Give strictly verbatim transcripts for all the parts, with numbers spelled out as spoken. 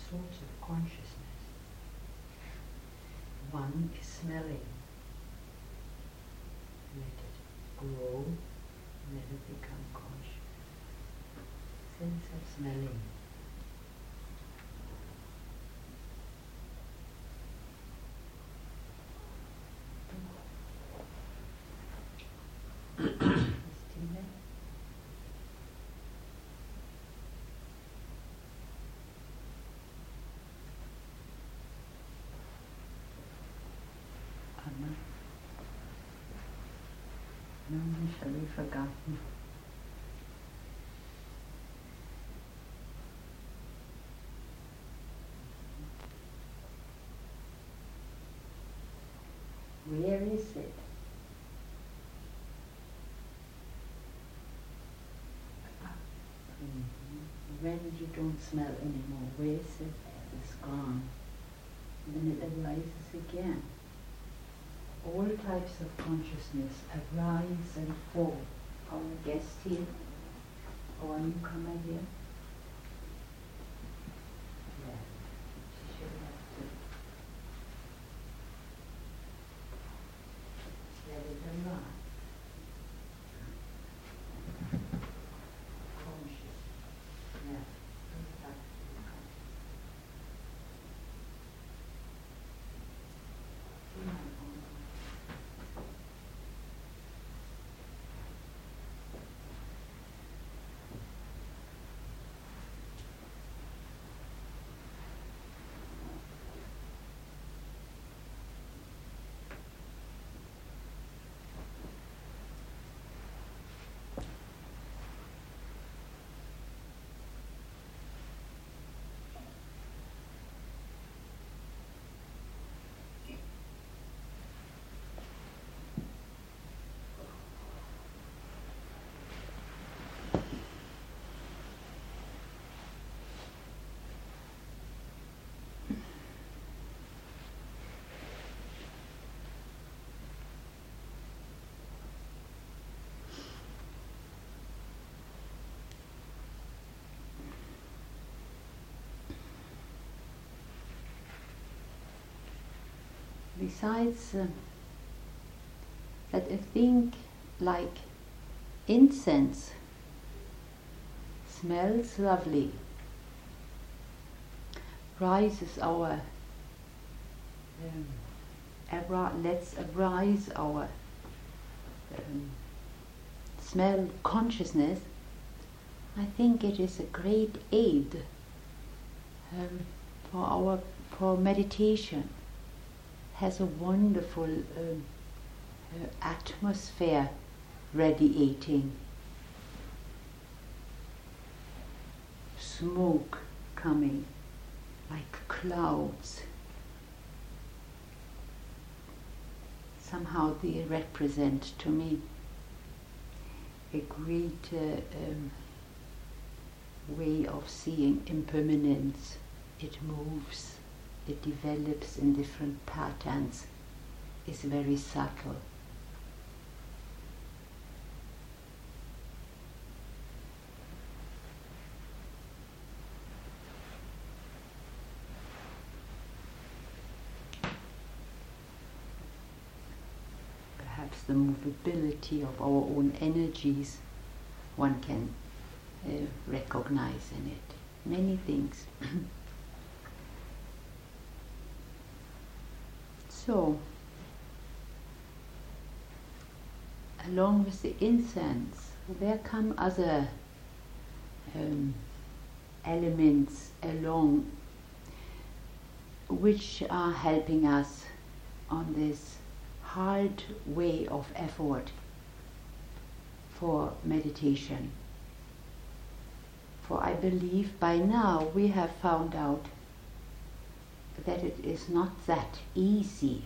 sorts of consciousness. One is smelling. Let it grow, let it become conscious. Sense of smelling. No, shall be forgotten. Where is it? Mm-hmm. When you don't smell anymore, where is it? It's gone. Then it arises again. All types of consciousness arise and fall. Our guest here, our newcomer here. Yeah, she should have to let it arise. Conscious. Yeah. Besides uh, that, a thing like incense smells lovely, rises our, um, ara- let's arise our um, smell consciousness. I think it is a great aid um, for our for meditation. Has a wonderful um, uh, atmosphere radiating, smoke coming like clouds. Somehow they represent to me a great uh, um, way of seeing impermanence. It moves. It develops in different patterns, is very subtle. Perhaps the movability of our own energies one can uh, recognize in it. Many things. So, along with the incense, there come other um, elements along which are helping us on this hard way of effort for meditation. For I believe by now we have found out that it is not that easy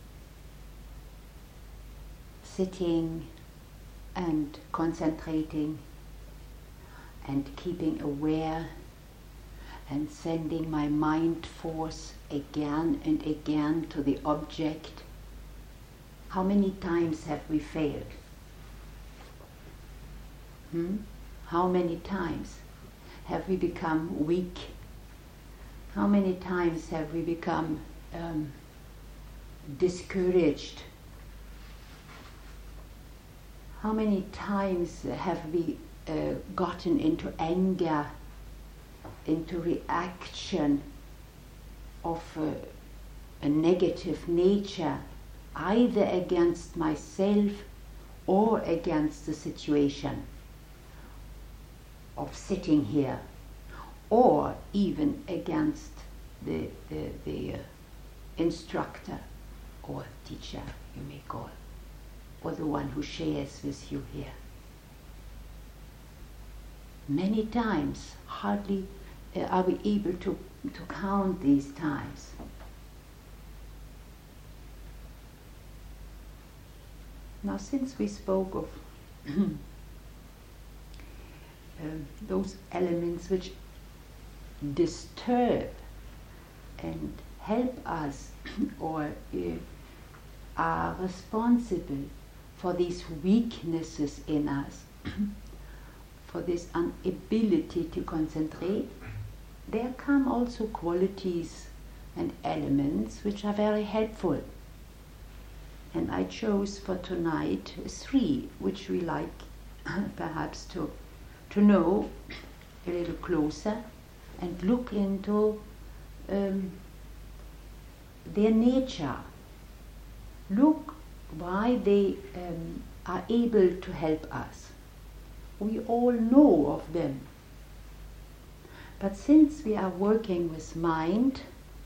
sitting and concentrating and keeping aware and sending my mind force again and again to the object. How many times have we failed? Hmm? How many times have we become weak How many times have we become um, discouraged? How many times have we uh, gotten into anger, into reaction of uh, a negative nature, either against myself or against the situation of sitting here, or even against the, the, the uh, instructor or teacher, you may call, or the one who shares with you here. Many times, hardly uh, are we able to, to count these times. Now, since we spoke of um, those elements which disturb and help us or uh, are responsible for these weaknesses in us, for this inability to concentrate, there come also qualities and elements which are very helpful. And I chose for tonight three, which we like perhaps to, to know a little closer and look into um, their nature. Look why they um, are able to help us. We all know of them. But since we are working with mind,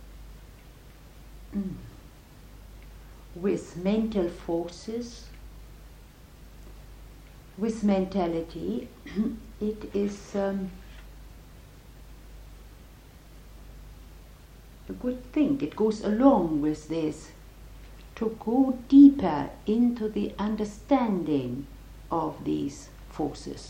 mm, with mental forces, with mentality, it is um, a good thing. It goes along with this to go deeper into the understanding of these forces.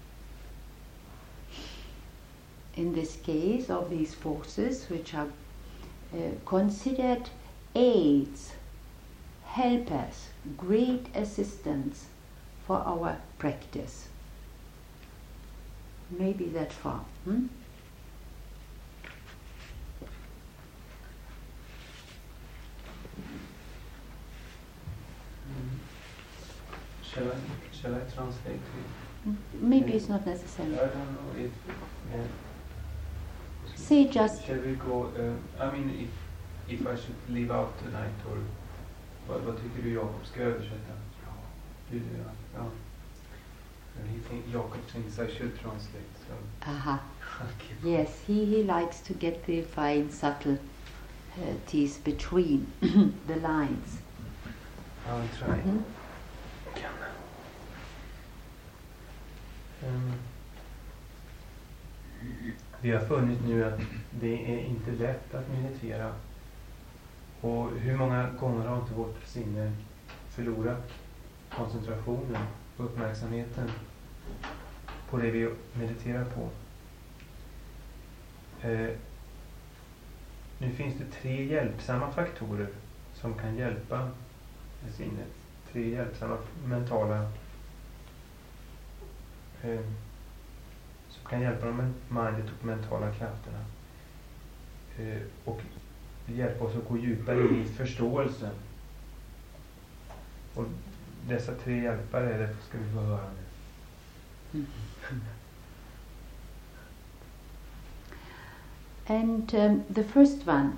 In this case, of these forces which are uh, considered aids, helpers, great assistants for our practice. Maybe that far. Hmm? Shall I, shall I translate it? Maybe it's not necessary. I don't know if... Uh, Say just... Shall we go... Uh, I mean, if, if I should leave out tonight, or... Vad, vad tycker du, Jakob? Ska jag översätta? Ja. Du, du, ja. ja. And he think, Jakob thinks I should translate, so... Aha. Yes, he, he likes to get the fine subtleties between the lines. I'll try. Mm-hmm. Um, vi har funnit nu att det är inte lätt att meditera. Och hur många gånger har inte vårt sinne förlorat koncentrationen och uppmärksamheten på det vi mediterar på. Eh, nu finns det tre hjälpsamma faktorer som kan hjälpa sinnet. Tre hjälpsamma mentala eh, som kan hjälpa de mindet och mentala krafterna. Eh, och hjälpa oss att gå djupare i förståelsen. Och dessa tre hjälpare, det ska vi få höra nu. Mm. And um, the first one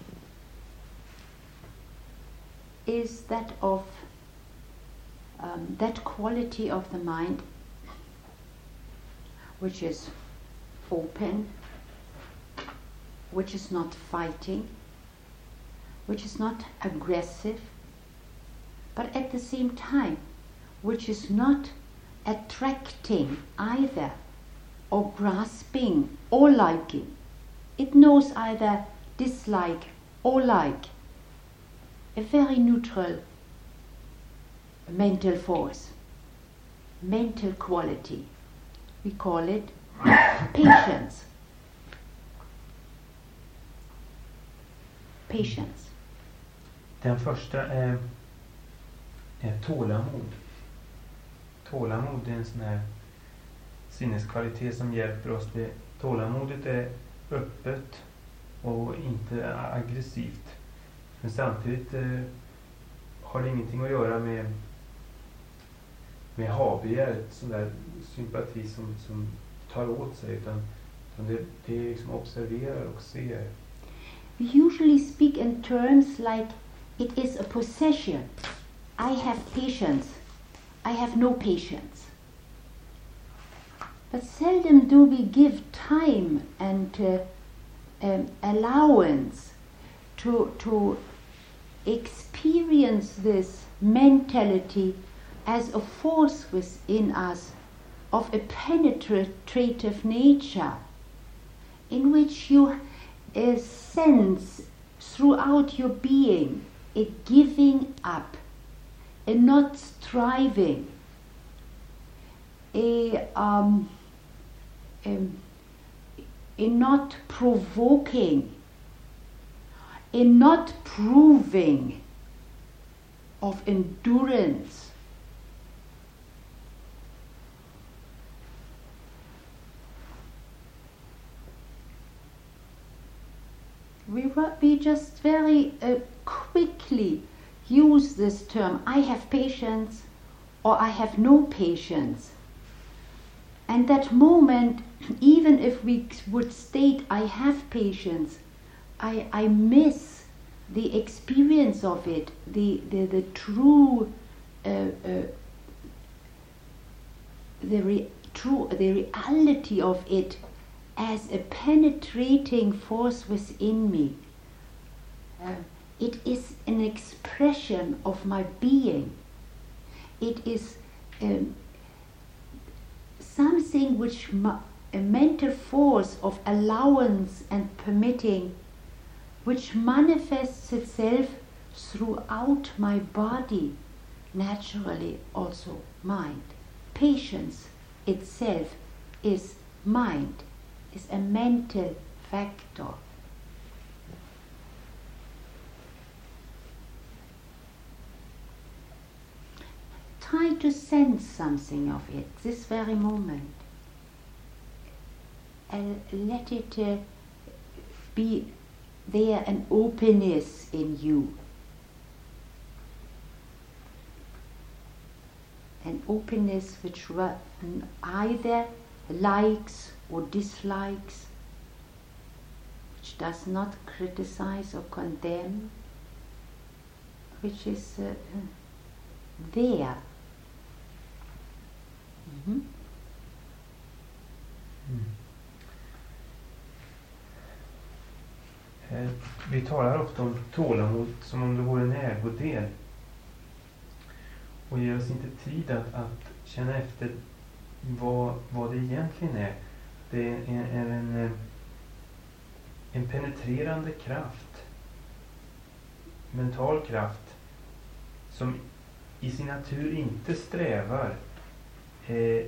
is that of um, that quality of the mind which is open, which is not fighting, which is not aggressive, but at the same time which is not attracting either, or grasping or liking. It knows either dislike or like. A very neutral mental force, mental quality. We call it patience. Patience. Den första är, är tålamod. Tålamod är en sån här sinneskvalitet som hjälper oss. Det, tålamodet är öppet och inte aggressivt. Men samtidigt eh, har det ingenting att göra med med habegär, sån där sympati som, som tar åt sig, utan, utan det, det är liksom observerar och ser. We usually speak in terms like it is a possession. I have patience. I have no patience. But seldom do we give time and uh, um, allowance to, to experience this mentality as a force within us of a penetrative nature, in which you uh, sense throughout your being a giving up, a not striving, a, um, um, a not provoking, a not proving of endurance. We, we just very uh, quickly use this term, I have patience or I have no patience. And that moment, even if we would state I have patience, I, I miss the experience of it, the, the, the true, uh, uh, the, re- true, the reality of it as a penetrating force within me. Uh, it is an expression of my being. It is um, something which ma- a mental force of allowance and permitting, which manifests itself throughout my body, naturally also mind. Patience itself is mind, is a mental factor. Try to sense something of it this very moment. And let it uh, be there, an openness in you. An openness which ra- either likes or dislikes, which does not criticize or condemn, which is uh, there. Mm-hmm. Mm. Eh, vi talar ofta om tålamod som om det vore en ägodel, och ger oss inte tid att, att känna efter vad, vad det egentligen är. Det är, är en, en penetrerande kraft, mental kraft, som i sin natur inte strävar eh,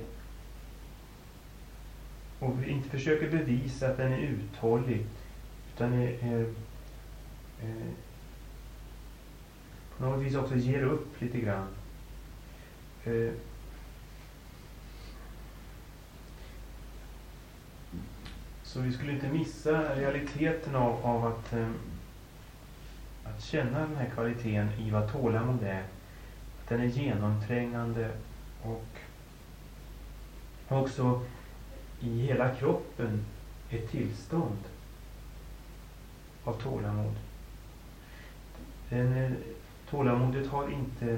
och inte försöker bevisa att den är uthållig, utan är, är, är, på något vis också ger upp lite grann. Eh, så vi skulle inte missa realiteten av, av att, eh, att känna den här kvaliteten i vad tålamod är. Den är genomträngande och också i hela kroppen ett tillstånd av tålamod. Den, tålamodet har inte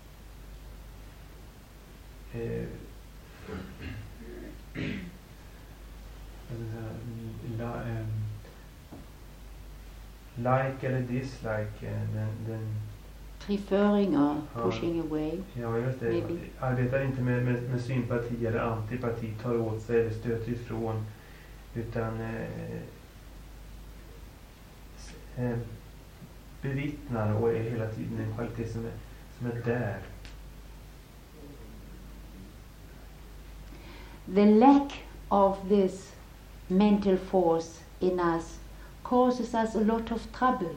eh, la, eh, like eller dislike. Den, den Preferring or pushing away. Ja, just det. Maybe. Arbetar inte med, med, med sympati eller antipati, tar åt sig eller stöter ifrån, utan eh, eh, bevittnar och är hela tiden en kvalitet som är, som är där. The lack of this mental force in us causes us a lot of trouble,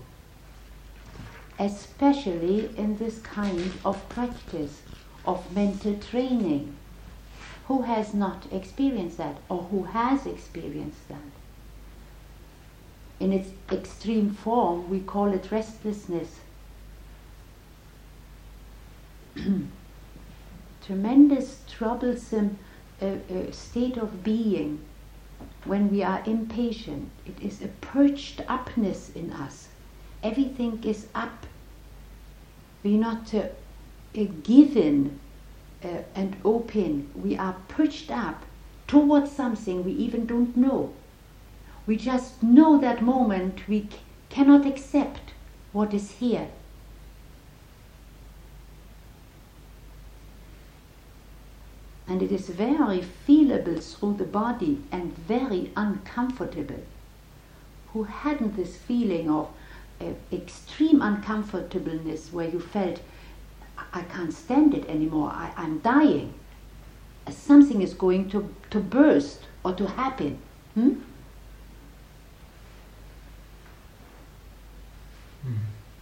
especially in this kind of practice of mental training. Who has not experienced that, or who has experienced that? in its extreme form, we call it restlessness. Tremendous, troublesome uh, uh, state of being when we are impatient. It is a perched upness in us. Everything is up. We're not uh, uh, given uh, and open. We are perched up towards something we even don't know. We just know that moment we c- cannot accept what is here. And it is very feelable through the body and very uncomfortable. Who hadn't this feeling of uh, extreme uncomfortableness where you felt, I can't stand it anymore, I, I'm dying. Something is going to, to burst or to happen. Hmm? Mm.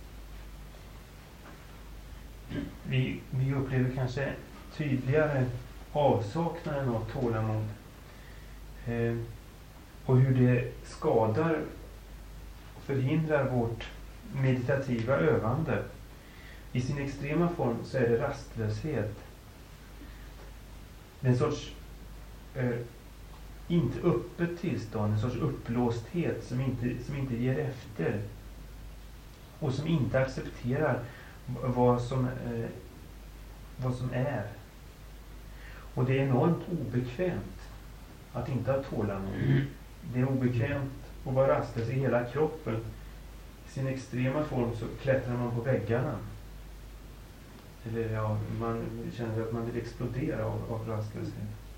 Vi, vi upplever kanske tydligare avsaknaden av tålamod eh, och hur det skadar och förhindrar vårt meditativa övande. I sin extrema form så är det rastlöshet. Det är en sorts eh, inte öppet tillstånd, en sorts upplåsthet som inte, som inte ger efter och som inte accepterar vad som, eh, vad som är. Och det är enormt obekvämt att inte ha tålamod. Mm. Det är obekvämt att vara rastlös i hela kroppen. I sin extrema form så klättrar man på väggarna. Eller ja, man känner att man vill explodera av, av rastlöshet.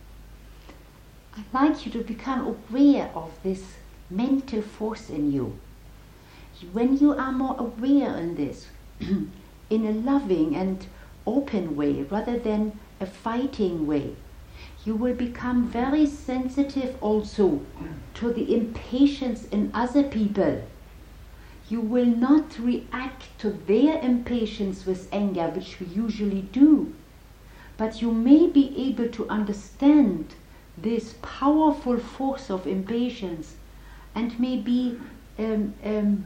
I'd like you to become aware of this mental force in you. When you are more aware in this, in a loving and open way, rather than a fighting way, you will become very sensitive also to the impatience in other people. You will not react to their impatience with anger, which we usually do, but you may be able to understand this powerful force of impatience and maybe um, um,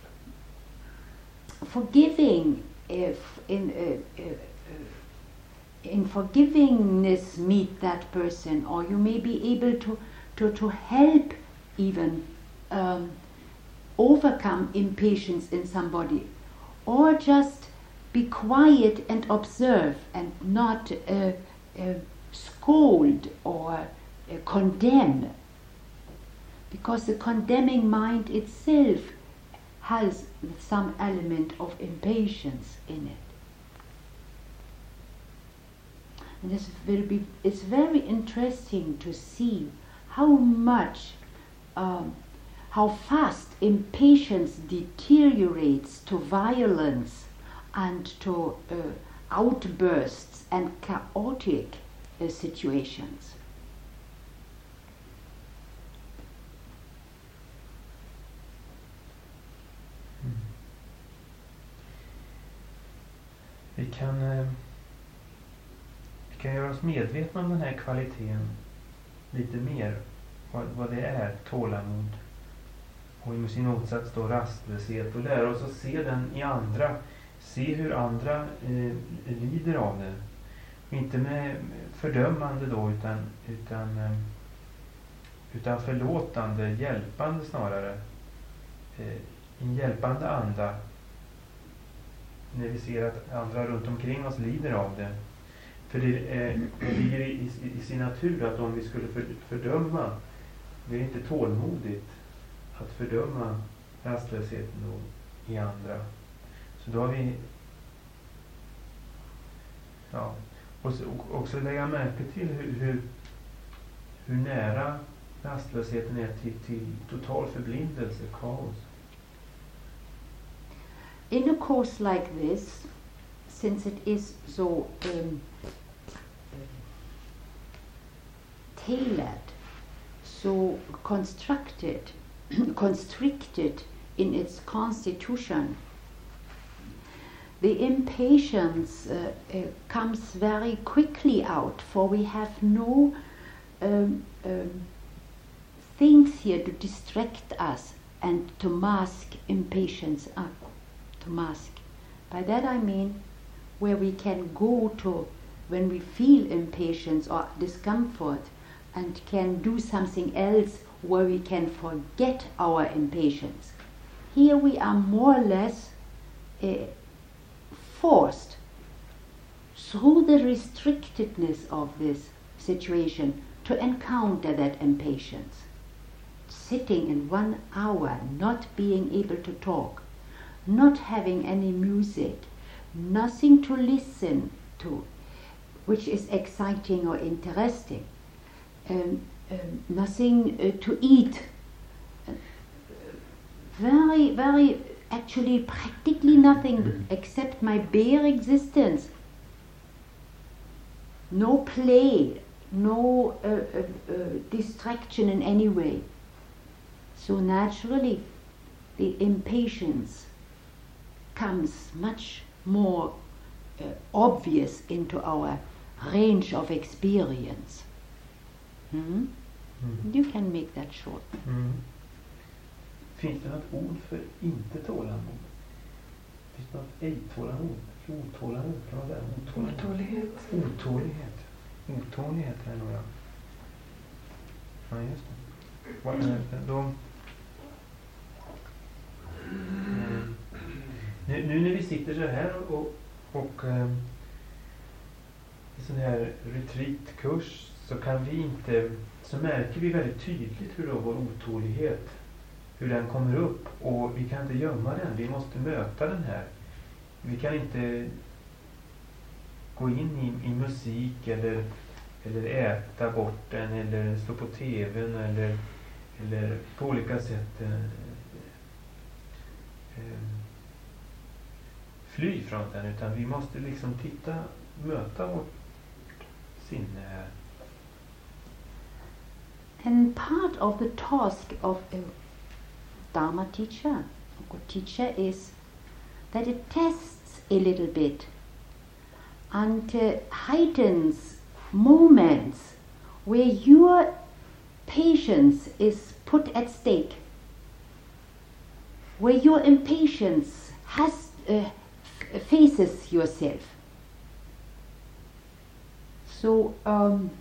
forgiving if in uh, uh, in forgivingness meet that person, or you may be able to to, to help even um, overcome impatience in somebody, or just be quiet and observe and not uh, uh, scold or uh, condemn, because the condemning mind itself has some element of impatience in it. And this will be, it's very interesting to see how much, um, how fast impatience deteriorates to violence and to uh, outbursts and chaotic uh, situations. Mm. Vi kan eh, vi kan göra oss medvetna om den här kvaliteten lite mer, vad, vad det är, tålamod, och i sin motsats då rastlöshet, och lära oss att se den i andra, se hur andra eh, lider av det, inte med fördömande då, utan utan, eh, utan förlåtande, hjälpande snarare, eh, en hjälpande anda när vi ser att andra runt omkring oss lider av det. För det, eh, det ligger i, i, i sin natur att om vi skulle för, fördöma, det är inte tålmodigt att fördöma rastlösheten då i andra. Så då har vi, ja, och så, och också lägga märke till hur, hur, hur nära rastlösheten är till, till total förblindelse, kaos. In a course like this, since it is so um, tailored, so constructed, constricted in its constitution, the impatience uh, uh, comes very quickly out, for we have no um, um, things here to distract us and to mask impatience up, to mask. By that I mean where we can go to when we feel impatience or discomfort and can do something else where we can forget our impatience. Here we are more or less uh, forced through the restrictedness of this situation to encounter that impatience. Sitting in one hour, not being able to talk, not having any music, nothing to listen to, which is exciting or interesting, um, um, nothing uh, to eat. Uh, very, very, actually practically nothing except my bare existence. No play, no uh, uh, uh, distraction in any way. So naturally, the impatience comes much more uh, obvious into our range of experience. Hmm? Mm. You can make that short. Mm. Finns det något ord för inte tålamod? Finns det något ej-tålamod? Otålamod? Kan man säga? Otålighet. Otålighet. Otålighet är nog jag. Ja, just det. Vad är det då? Mm. Nu, nu när vi sitter så här och, och um, i sån här retreatkurs så kan vi inte, så märker vi väldigt tydligt hur då vår otålighet, hur den kommer upp, och vi kan inte gömma den, vi måste möta den här. Vi kan inte gå in i, i musik eller, eller äta bort den eller slå på tvn eller, eller på olika sätt eh, eh, fly från den, utan vi måste liksom titta, möta vårt sinne här. And part of the task of a Dharma teacher, a good teacher, is that it tests a little bit and uh, heightens moments where your patience is put at stake, where your impatience has uh, f- faces yourself. So um,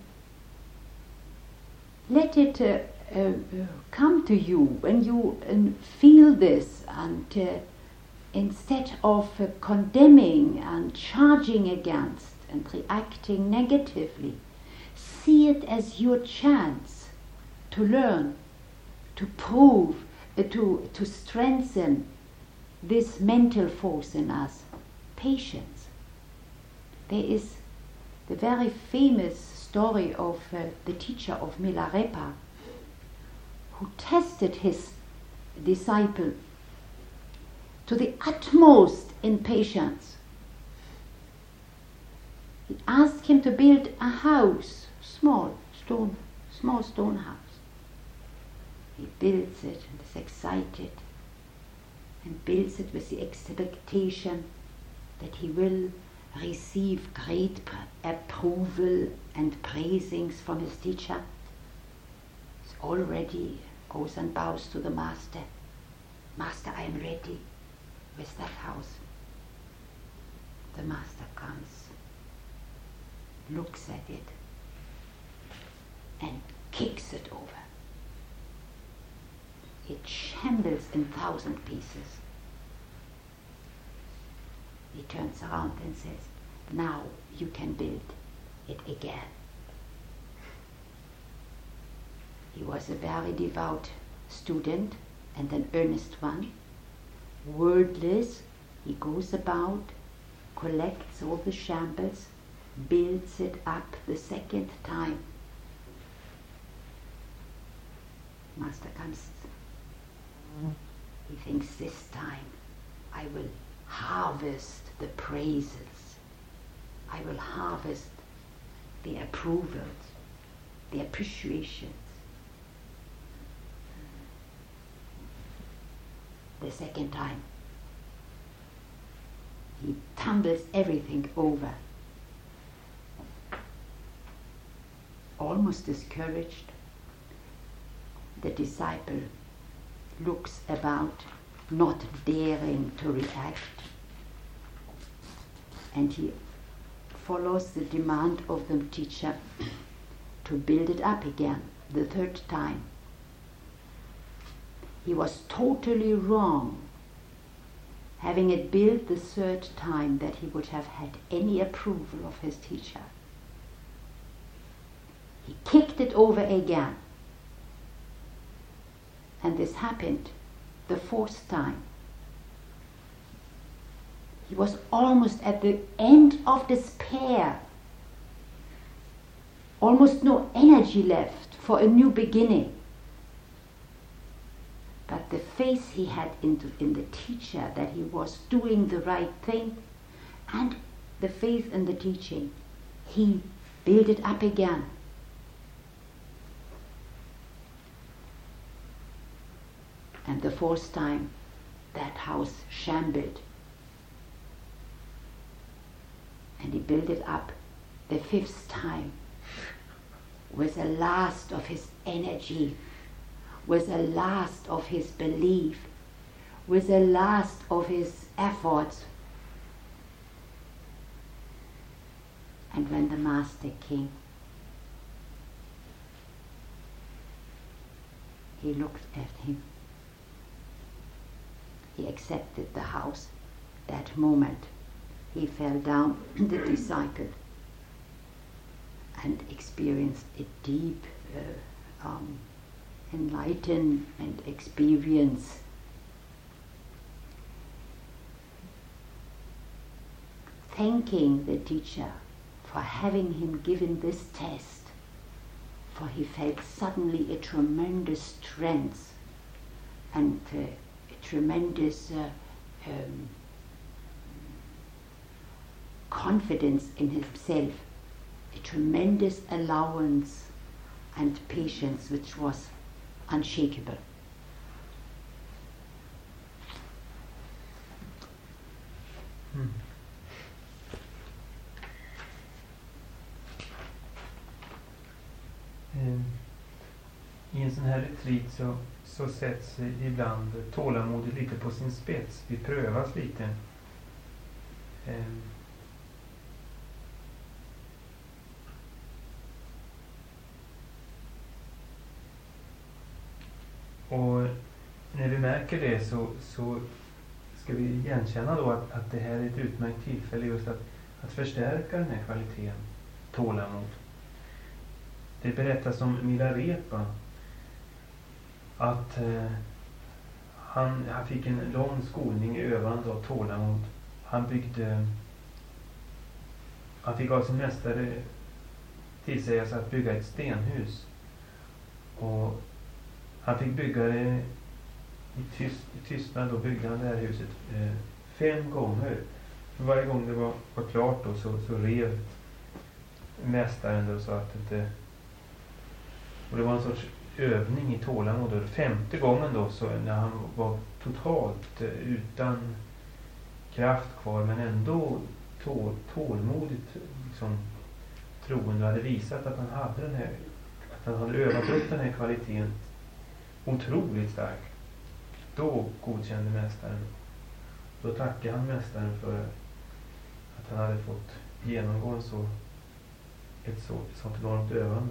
let it uh, uh, come to you when you uh, feel this, and uh, instead of uh, condemning and charging against and reacting negatively, see it as your chance to learn, to prove, uh, to, to strengthen this mental force in us, patience. There is the very famous story of uh, the teacher of Milarepa, who tested his disciple to the utmost in patience. He asked him to build a house, small stone, small stone house. He builds it and is excited, and builds it with the expectation that he will receive great pr- approval and praisings from his teacher. He already goes and bows to the master. Master, I am ready with that house. The master comes, looks at it, and kicks it over. It shambles in thousand pieces. He turns around and says, now you can build it again. He was a very devout student and an earnest one. Wordless, he goes about, collects all the shambles, builds it up the second time. Master comes. He thinks, this time I will harvest the praises. I will harvest the approvals, the appreciations. The second time, he tumbles everything over. Almost discouraged, the disciple looks about, not daring to react. And he follows the demand of the teacher to build it up again, the third time. He was totally wrong, having it built the third time, that he would have had any approval of his teacher. He kicked it over again. And this happened the fourth time. He was almost at the end of despair. Almost no energy left for a new beginning. But the faith he had in, in the teacher, that he was doing the right thing, and the faith in the teaching, he built it up again. And the fourth time, that house shambled. And he built it up the fifth time with the last of his energy, with the last of his belief, with the last of his efforts. And when the master came, he looked at him. He accepted the house. That moment, he fell down, the disciple, and experienced a deep uh, um, enlightenment experience. Thanking the teacher for having him given this test, for he felt suddenly a tremendous strength and uh, a tremendous uh, um, confidence in himself, a tremendous allowance and patience which was unshakable. Mm. Um, I en sån här retreat så, så sätts ibland tålamodet lite på sin spets. Vi prövas lite. Um, Och när vi märker det så, så ska vi igenkänna då att, att det här är ett utmärkt tillfälle just att, att förstärka den här kvaliteten, tålamod. Det berättas om Milarepa att eh, han, han fick en lång skolning i övande av tålamod. Han byggde, han fick av sin mästare tillsäga sig att bygga ett stenhus. Och han fick bygga det i, tyst, i tystnad, och byggde han det här huset eh, fem gånger. Varje gång det var, var klart då, så, så rev mästaren då, så att inte... Och det var en sorts övning i tålamod. Och femte gången då, så när han var totalt eh, utan kraft kvar, men ändå tål, tålmodigt liksom, troende, hade visat att han hade den här, att han hade övat upp den här kvaliteten otroligt stark. Då godkände mästaren. Då tackade han mästaren för att han hade fått genomgå en så, ett så, ett sånt enormt övande.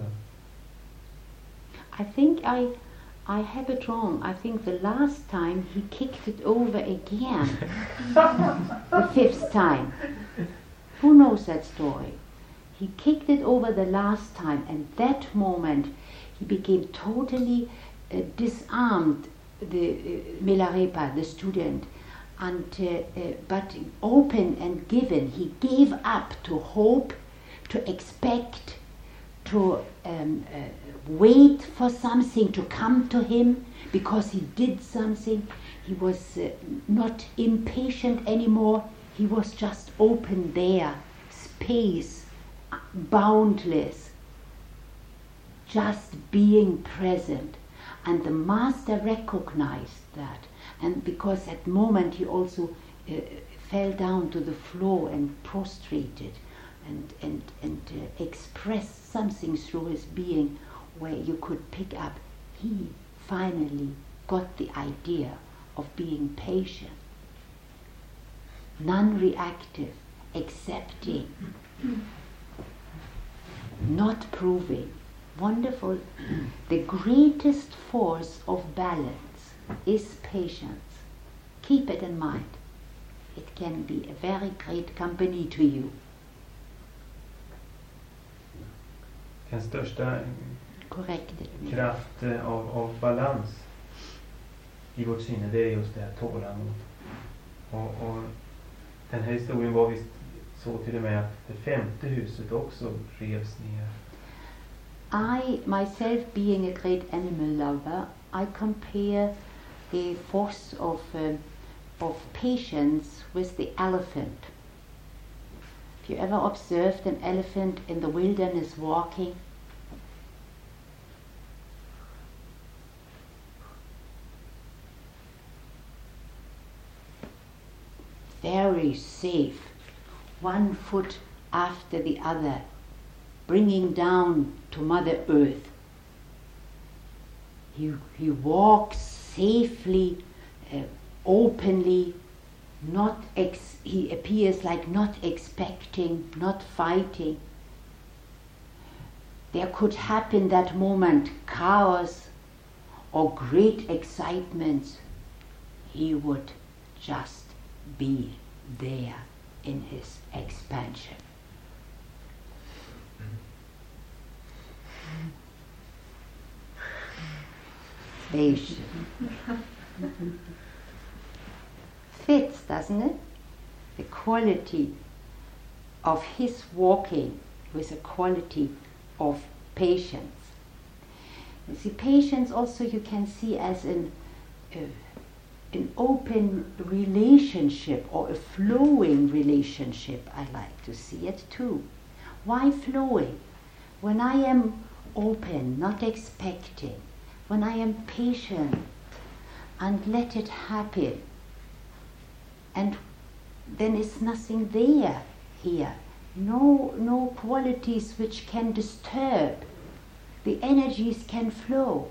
I think I I have it wrong. I think the last time he kicked it over again. The fifth time. Who knows that story? He kicked it over the last time, and that moment he became totally uh, disarmed, the uh, Milarepa, the student, and uh, uh, but open and given. He gave up to hope, to expect, to um, uh, wait for something to come to him because he did something. He was uh, not impatient anymore. He was just open there, space, boundless, just being present. And the master recognized that. And because at that moment he also uh, fell down to the floor and prostrated and, and, and uh, expressed something through his being where you could pick up. He finally got the idea of being patient, non-reactive, accepting, not proving. Wonderful. The greatest force of balance is patience. Keep it in mind. It can be a very great company to you. Den största Corrected me. kraft eh, av, av balans i vårt sinne, det är just det här tålamod. Och, och den här historien var visst så till och med att det femte huset också revs ner. I, myself being a great animal lover, I compare the force of, uh, of patience with the elephant. Have you ever observed an elephant in the wilderness walking? Very safe, one foot after the other, bringing down to Mother Earth. He, he walks safely, uh, openly, not ex- he appears like not expecting, not fighting. There could happen that moment chaos or great excitement. He would just be there in his expansion. Patient. Fits, doesn't it? The quality of his walking with a quality of patience. You see, patience also you can see as an uh, an open relationship or a flowing relationship. I like to see it too. Why flowing? When I am open, not expecting, when I am patient and let it happen, and then is nothing there here, no no qualities which can disturb, the energies can flow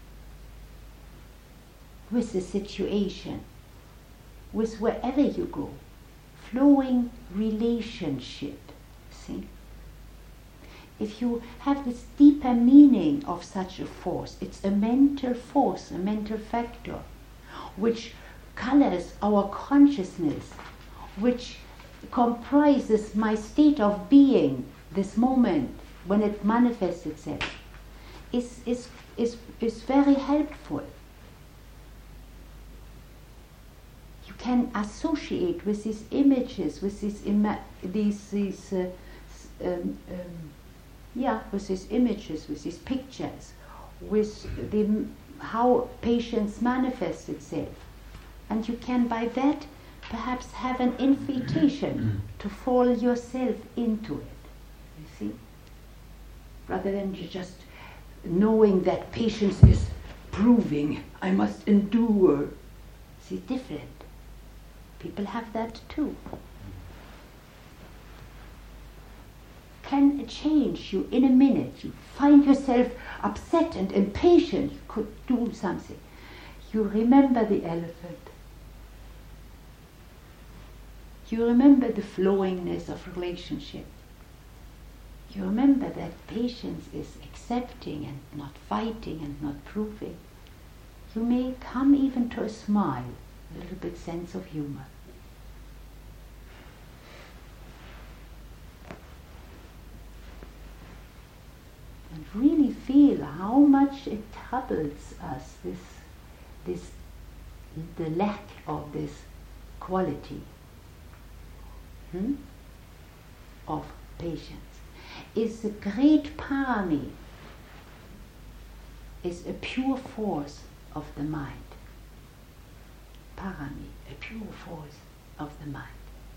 with the situation, with wherever you go. Flowing relationship, see? If you have this deeper meaning of such a force, it's a mental force, a mental factor, which colors our consciousness, which comprises my state of being, this moment when it manifests itself, is, is, is, is very helpful. You can associate with these images, with these, ima- these, these uh, um, um, yeah, with these images, with these pictures, with the, how patience manifests itself. And you can by that perhaps have an invitation to fall yourself into it, you see? Rather than you just knowing that patience is proving, I must endure. See, different. People have that too. Can change you in a minute. You find yourself upset and impatient. You could do something. You remember the elephant. You remember the flowingness of relationship. You remember that patience is accepting and not fighting and not proving. You may come even to a smile, a little bit sense of humor. And really feel how much it troubles us, this, this, the lack of this quality hmm, of patience. Is a great parami, is a pure force of the mind. Parami, a pure force of the mind.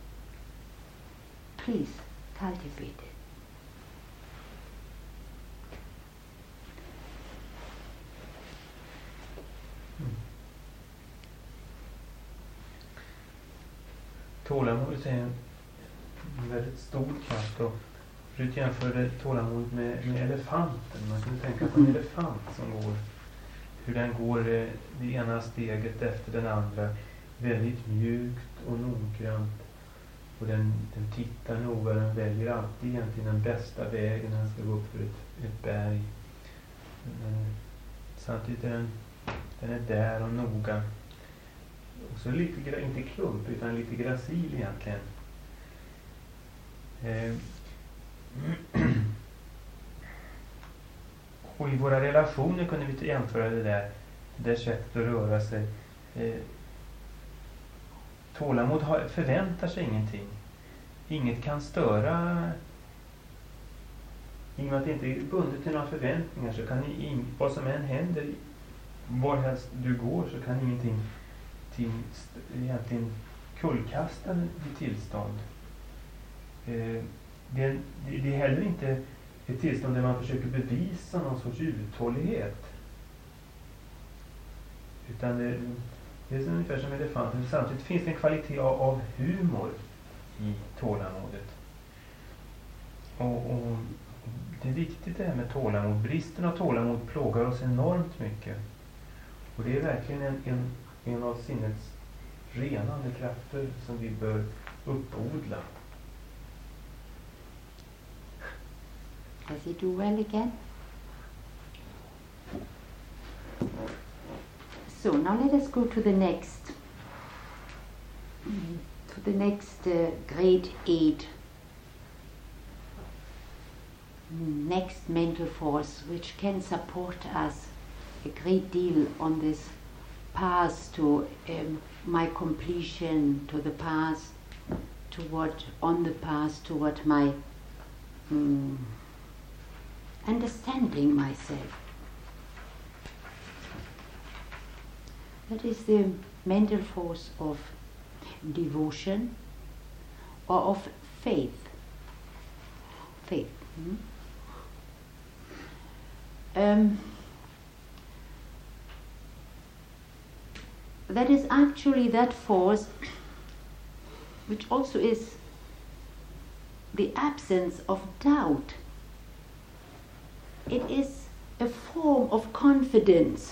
Please cultivate it. Tålamod är en väldigt stor kraft. Och Rut jämförde tålamod med, med elefanten. Man kan tänka på en elefant som går hur den går eh, det ena steget efter den andra. Väldigt mjukt och noggrant. Och den, den tittar noga, den väljer alltid egentligen den bästa vägen när den ska gå upp för ett, ett berg. Men, samtidigt är den, den är där och noga. Och så lite, inte klump utan lite gracil egentligen. Eh. Och i våra relationer kunde vi jämföra det där, det där sättet att röra sig. Eh. Tålamod har, förväntar sig ingenting. Inget kan störa. I och med att det inte är bundet till några förväntningar så kan ni, vad som än händer varhelst du går så kan ingenting till, egentligen kullkasta ditt tillstånd. Eh, det, det, det är heller inte ett tillstånd där man försöker bevisa någon sorts uthållighet. Utan det, det är ungefär som elefanten. Samtidigt finns det en kvalitet av, av humor i tålamodet. Och, och det är viktigt det här med tålamod. Bristen av tålamod plågar oss enormt mycket. Och det är verkligen en, en, en av sinnets renande krafter som vi bör uppodla. Does he do well again? So now let us go to the next, to the next uh, grade eight, next mental force, which can support us a great deal on this path to um, my completion, to the path toward, on the path toward my um, understanding myself. That is the mental force of devotion or of faith. Faith. Hmm? Um, that is actually that force which also is the absence of doubt. It is a form of confidence.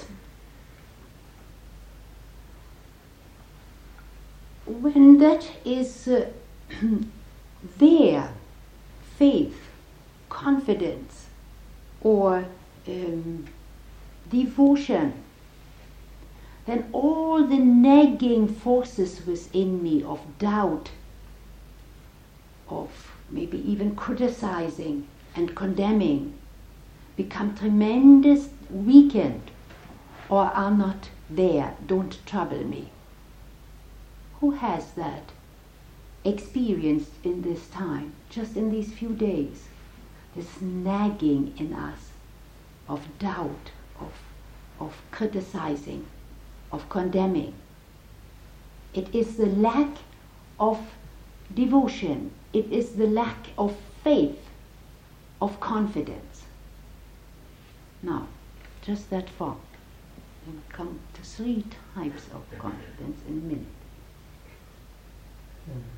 When that is uh, there, faith, confidence, or um, devotion, then all the nagging forces within me of doubt, of maybe even criticizing and condemning, become tremendous weakened or are not there, don't trouble me. Who has that experienced in this time, just in these few days? This nagging in us of doubt, of, of criticizing, of condemning. It is the lack of devotion. It is the lack of faith, of confidence. Now, just that far. We'll come to three types of confidence in a minute. Mm.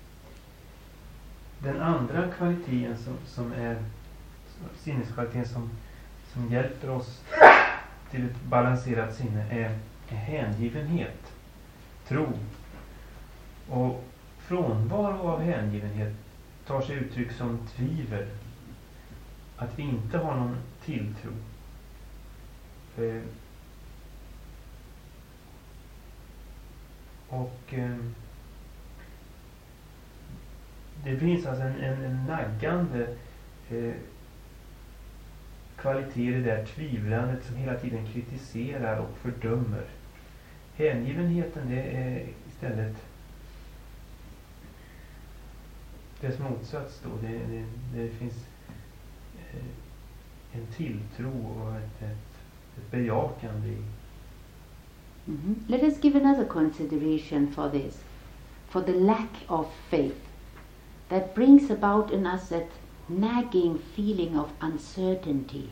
Den andra kvaliteten som, som är sinneskvaliteten som, som hjälper oss till ett balanserat sinne är, är hängivenhet, tro. Och frånvaro av hängivenhet tar sig uttryck som tvivel. Att vi inte har någon tilltro. Eh, och eh, det finns alltså en, en, en naggande eh, kvalitet i det där tvivlandet som hela tiden kritiserar och fördömer. Hängivenheten, det är istället dess motsats då. Det, det, det finns eh, en tilltro och ett, ett, ett bejakande i. Mm-hmm. Let us give another consideration for this, for the lack of faith that brings about in us that nagging feeling of uncertainty.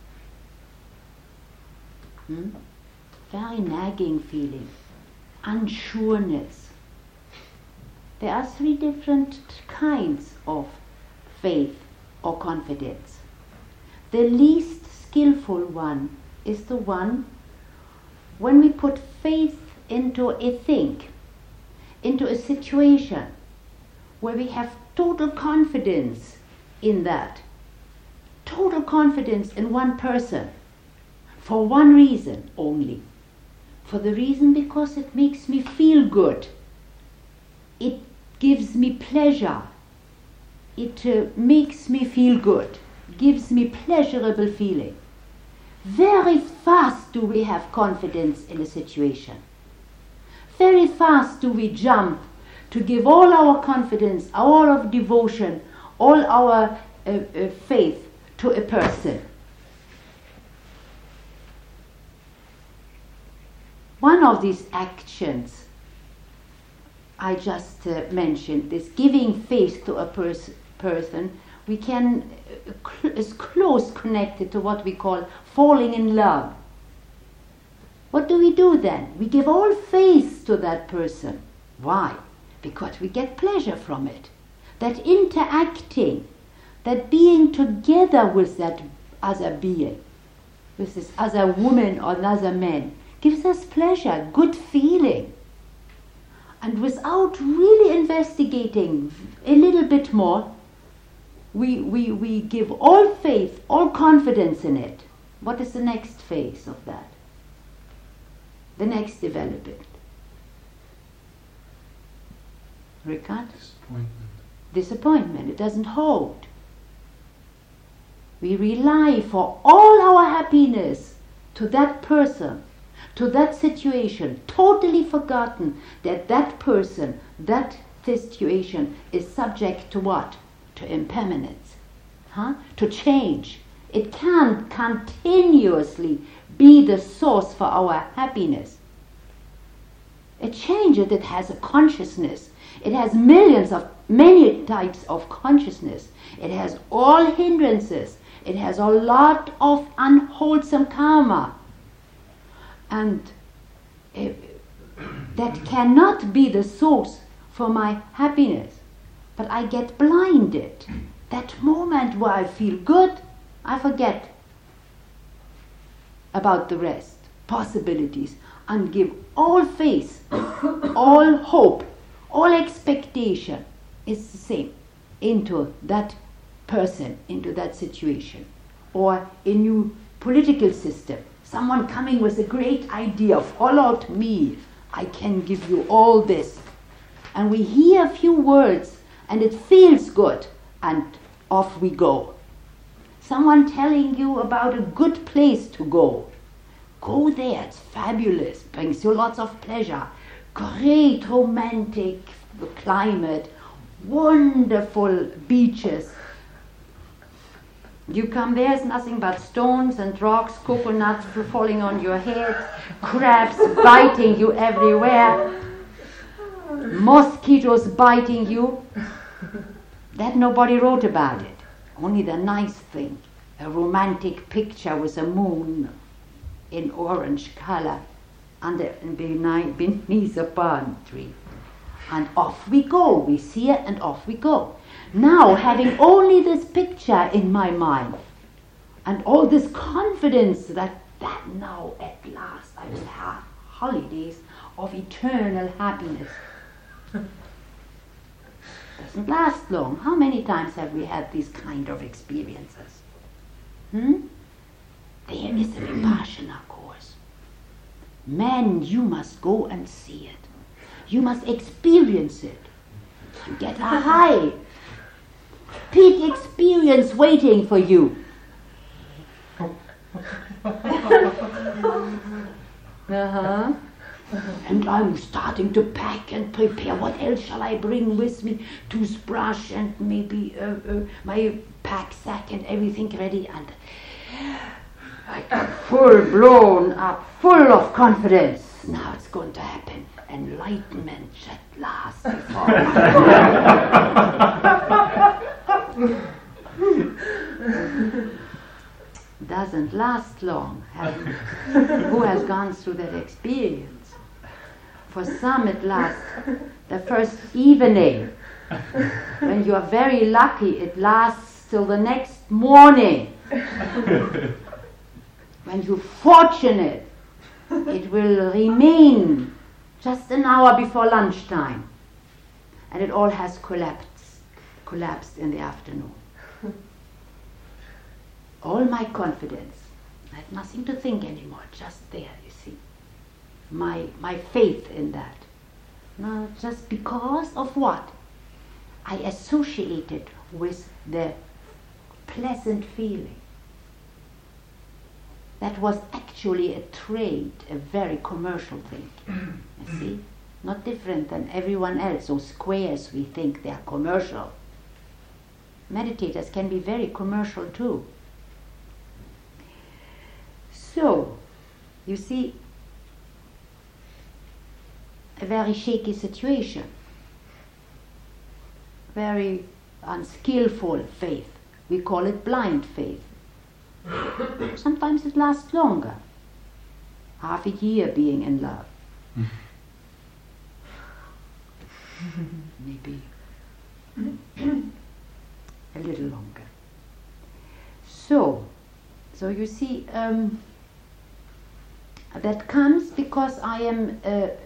Hmm? Very nagging feeling, unsureness. There are three different kinds of faith or confidence. The least skillful one is the one when we put faith into a thing, into a situation, where we have total confidence in that, total confidence in one person, for one reason only, for the reason because it makes me feel good, it gives me pleasure, it uh, makes me feel good, gives me pleasurable feeling. Very fast do we have confidence in a situation. Very fast do we jump to give all our confidence, all of devotion, all our uh, uh, faith to a person. One of these actions I just uh, mentioned, this giving faith to a pers- person, we can uh, cl- is close connected to what we call falling in love. What do we do then? We give all faith to that person. Why? Because we get pleasure from it. That interacting, that being together with that other being, with this other woman or another man, gives us pleasure, good feeling. And without really investigating a little bit more, we, we, we give all faith, all confidence in it. What is the next phase of that? The next development? Ricard? Disappointment. Disappointment. It doesn't hold. We rely for all our happiness to that person, to that situation, totally forgotten that that person, that situation is subject to what? To impermanence, huh? To change. It can't continuously be the source for our happiness. It changes, it has a consciousness. It has millions of, many types of consciousness. It has all hindrances. It has a lot of unwholesome karma. And uh, that cannot be the source for my happiness. But I get blinded. That moment where I feel good, I forget about the rest, possibilities, and give all faith, all hope, all expectation is the same into that person, into that situation. Or a new political system. Someone coming with a great idea, follow me, I can give you all this. And we hear a few words and it feels good and off we go. Someone telling you about a good place to go. Go there, it's fabulous, brings you lots of pleasure. Great romantic climate, wonderful beaches. You come there, it's nothing but stones and rocks, coconuts falling on your head, crabs biting you everywhere, mosquitoes biting you. That nobody wrote about it. Only the nice thing, a romantic picture with a moon in orange color under beneath a palm tree. And off we go, we see it and off we go. Now, having only this picture in my mind and all this confidence that, that now at last I will have holidays of eternal happiness. Doesn't last long. How many times have we had these kind of experiences? Hmm? There is a Vipassana course. Man, you must go and see it. You must experience it. You get a high, peak experience waiting for you. Uh-huh. And I'm starting to pack and prepare. What else shall I bring with me? Toothbrush and maybe uh, uh, my pack sack and everything ready. And I am full blown up, full of confidence. Now it's going to happen. Enlightenment at last. Doesn't last long. Who has gone through that experience? For some it lasts the first evening. When you are very lucky, it lasts till the next morning. When you're fortunate, it will remain just an hour before lunchtime, and it all has collapsed, collapsed in the afternoon. All my confidence, I have nothing to think anymore, just there, you see. My, my faith in that. No, just because of what? I associated with the pleasant feeling. That was actually a trade, a very commercial thing. You see? Not different than everyone else. Those squares, we think they are commercial. Meditators can be very commercial too. So, you see, a very shaky situation. Very unskillful faith. We call it blind faith. Sometimes it lasts longer. Half a year being in love. Maybe a little longer. So, so you see, um, that comes because I am uh, uh,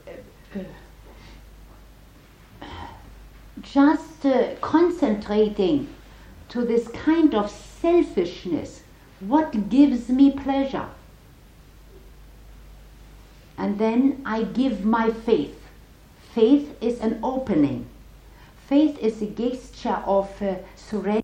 uh, just uh, concentrating to this kind of selfishness. What gives me pleasure? And then I give my faith. Faith is an opening. Faith is a gesture of uh, surrender.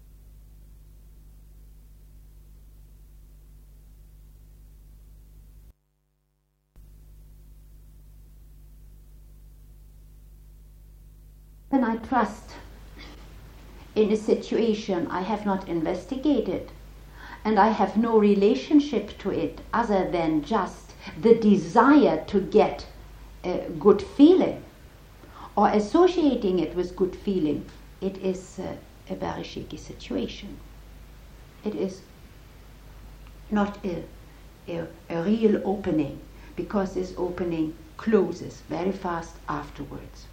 When I trust in a situation I have not investigated, and I have no relationship to it other than just the desire to get a good feeling, or associating it with good feeling, it is uh, a very shaky situation. It is not a, a, a real opening, because this opening closes very fast afterwards.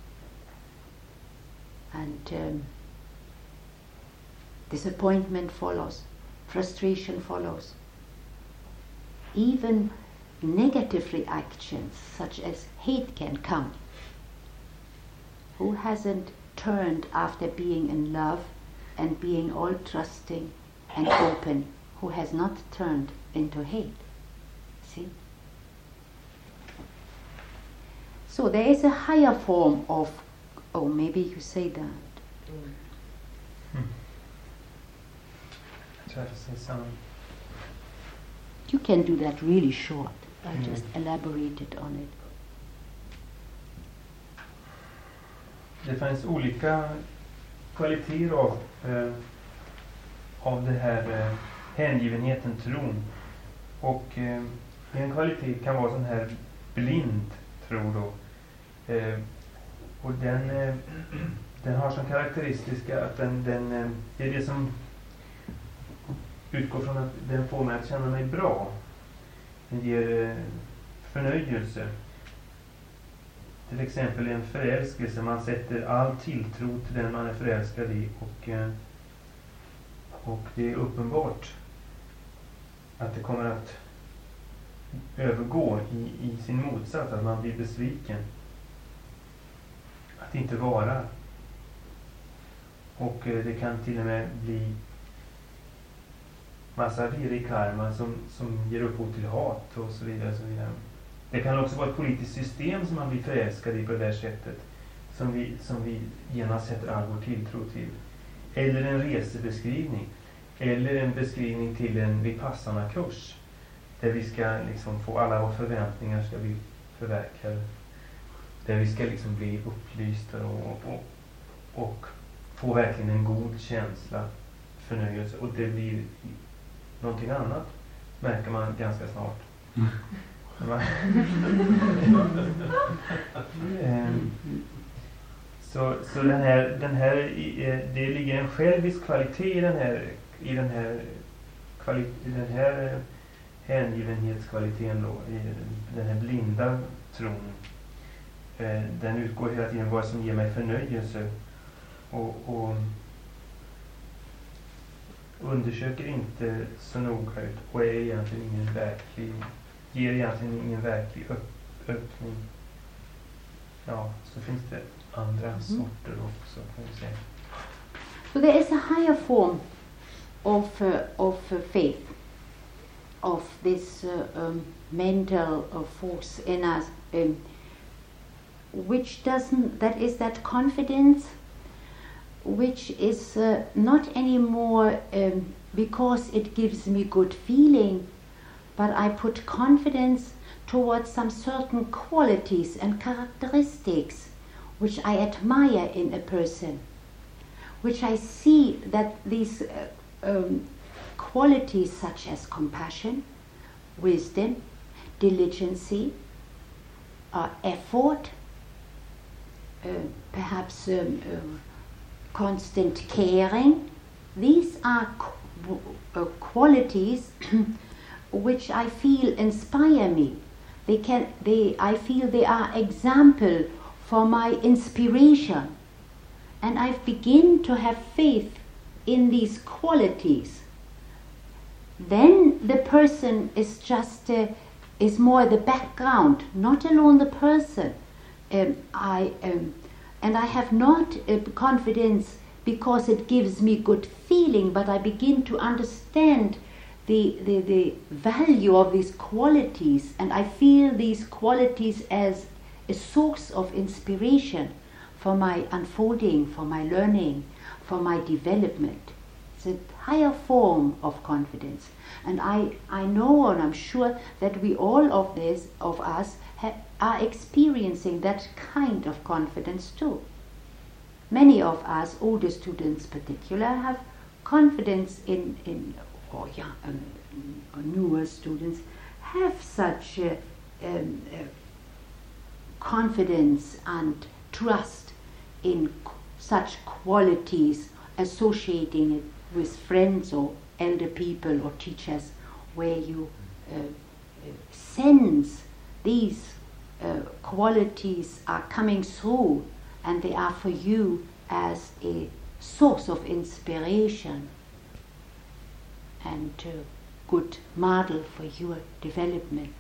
And um, disappointment follows. Frustration follows. Even negative reactions such as hate can come. Who hasn't turned after being in love and being all trusting and open? Who has not turned into hate? See? So there is a higher form of, oh, maybe you say that. Mm. Hmm. Try to say something. You can do that really short. I Mm. just elaborated on it. Det finns olika kvaliteter av, eh, av det här eh, hängivenheten, tron. Och eh, en kvalitet kan vara sån här blind tro då. Eh, och den, eh, den har som karaktäristiska att den, den eh, det är det som utgår från att den får mig att känna mig bra. Den ger eh, förnöjelse. Till exempel en förälskelse. Man sätter all tilltro till den man är förälskad i. Och, eh, och det är uppenbart att det kommer att övergå i, i sin motsats. Att man blir besviken. Att inte vara. Och eh, det kan till och med bli massa virrig karma som, som ger upphov till hat och så vidare, så vidare. Det kan också vara ett politiskt system som man blir förälskad i på det här sättet. Som vi, som vi genast sätter all vår tilltro till. Eller en resebeskrivning. Eller en beskrivning till en Vipassana-kurs. Där vi ska liksom få alla våra förväntningar ska bli förverkligade. Där vi ska liksom bli upplysta och, och, och få verkligen en god känsla, förnöjelse. Och det blir någonting annat, märker man ganska snart. Mm. um, så så den här, den här det ligger en självisk kvalitet i den här i den här kvali, i den här hängivenhetskvaliteten då, i den här blinda tron. Uh, den utgår hela tiden vad som ger mig förnöjelse och, och undersöker inte så noga ut och är egentligen ingen verklig ger egentligen ingen verklig upp, öppning. Ja, så finns det andra mm. sorter också, kan vi säga. So there is a higher form of uh, of uh, faith, of this uh, um, mental uh, force in us, um, which doesn't, that is that confidence, which is uh, not anymore um, because it gives me good feeling, but I put confidence towards some certain qualities and characteristics which I admire in a person, which I see that these uh, um, qualities such as compassion, wisdom, diligence, uh, effort, uh, perhaps um, uh, constant caring, these are qu- uh, qualities which I feel inspire me. They can, they, I feel they are example for my inspiration. And I begin to have faith in these qualities. Then the person is just, uh, is more the background, not alone the person. Um, I um, and I have not uh, confidence because it gives me good feeling, but I begin to understand the, the, the value of these qualities, and I feel these qualities as a source of inspiration for my unfolding, for my learning, for my development. It's a higher form of confidence. And I, I know and I'm sure that we all of this of us ha- are experiencing that kind of confidence too. Many of us, older students in particular, have confidence in, in or young, um, or newer students have such uh, um, uh, confidence and trust in qu- such qualities, associating it with friends or elder people or teachers, where you uh, uh, sense these uh, qualities are coming through and they are for you as a source of inspiration and a good model for your development.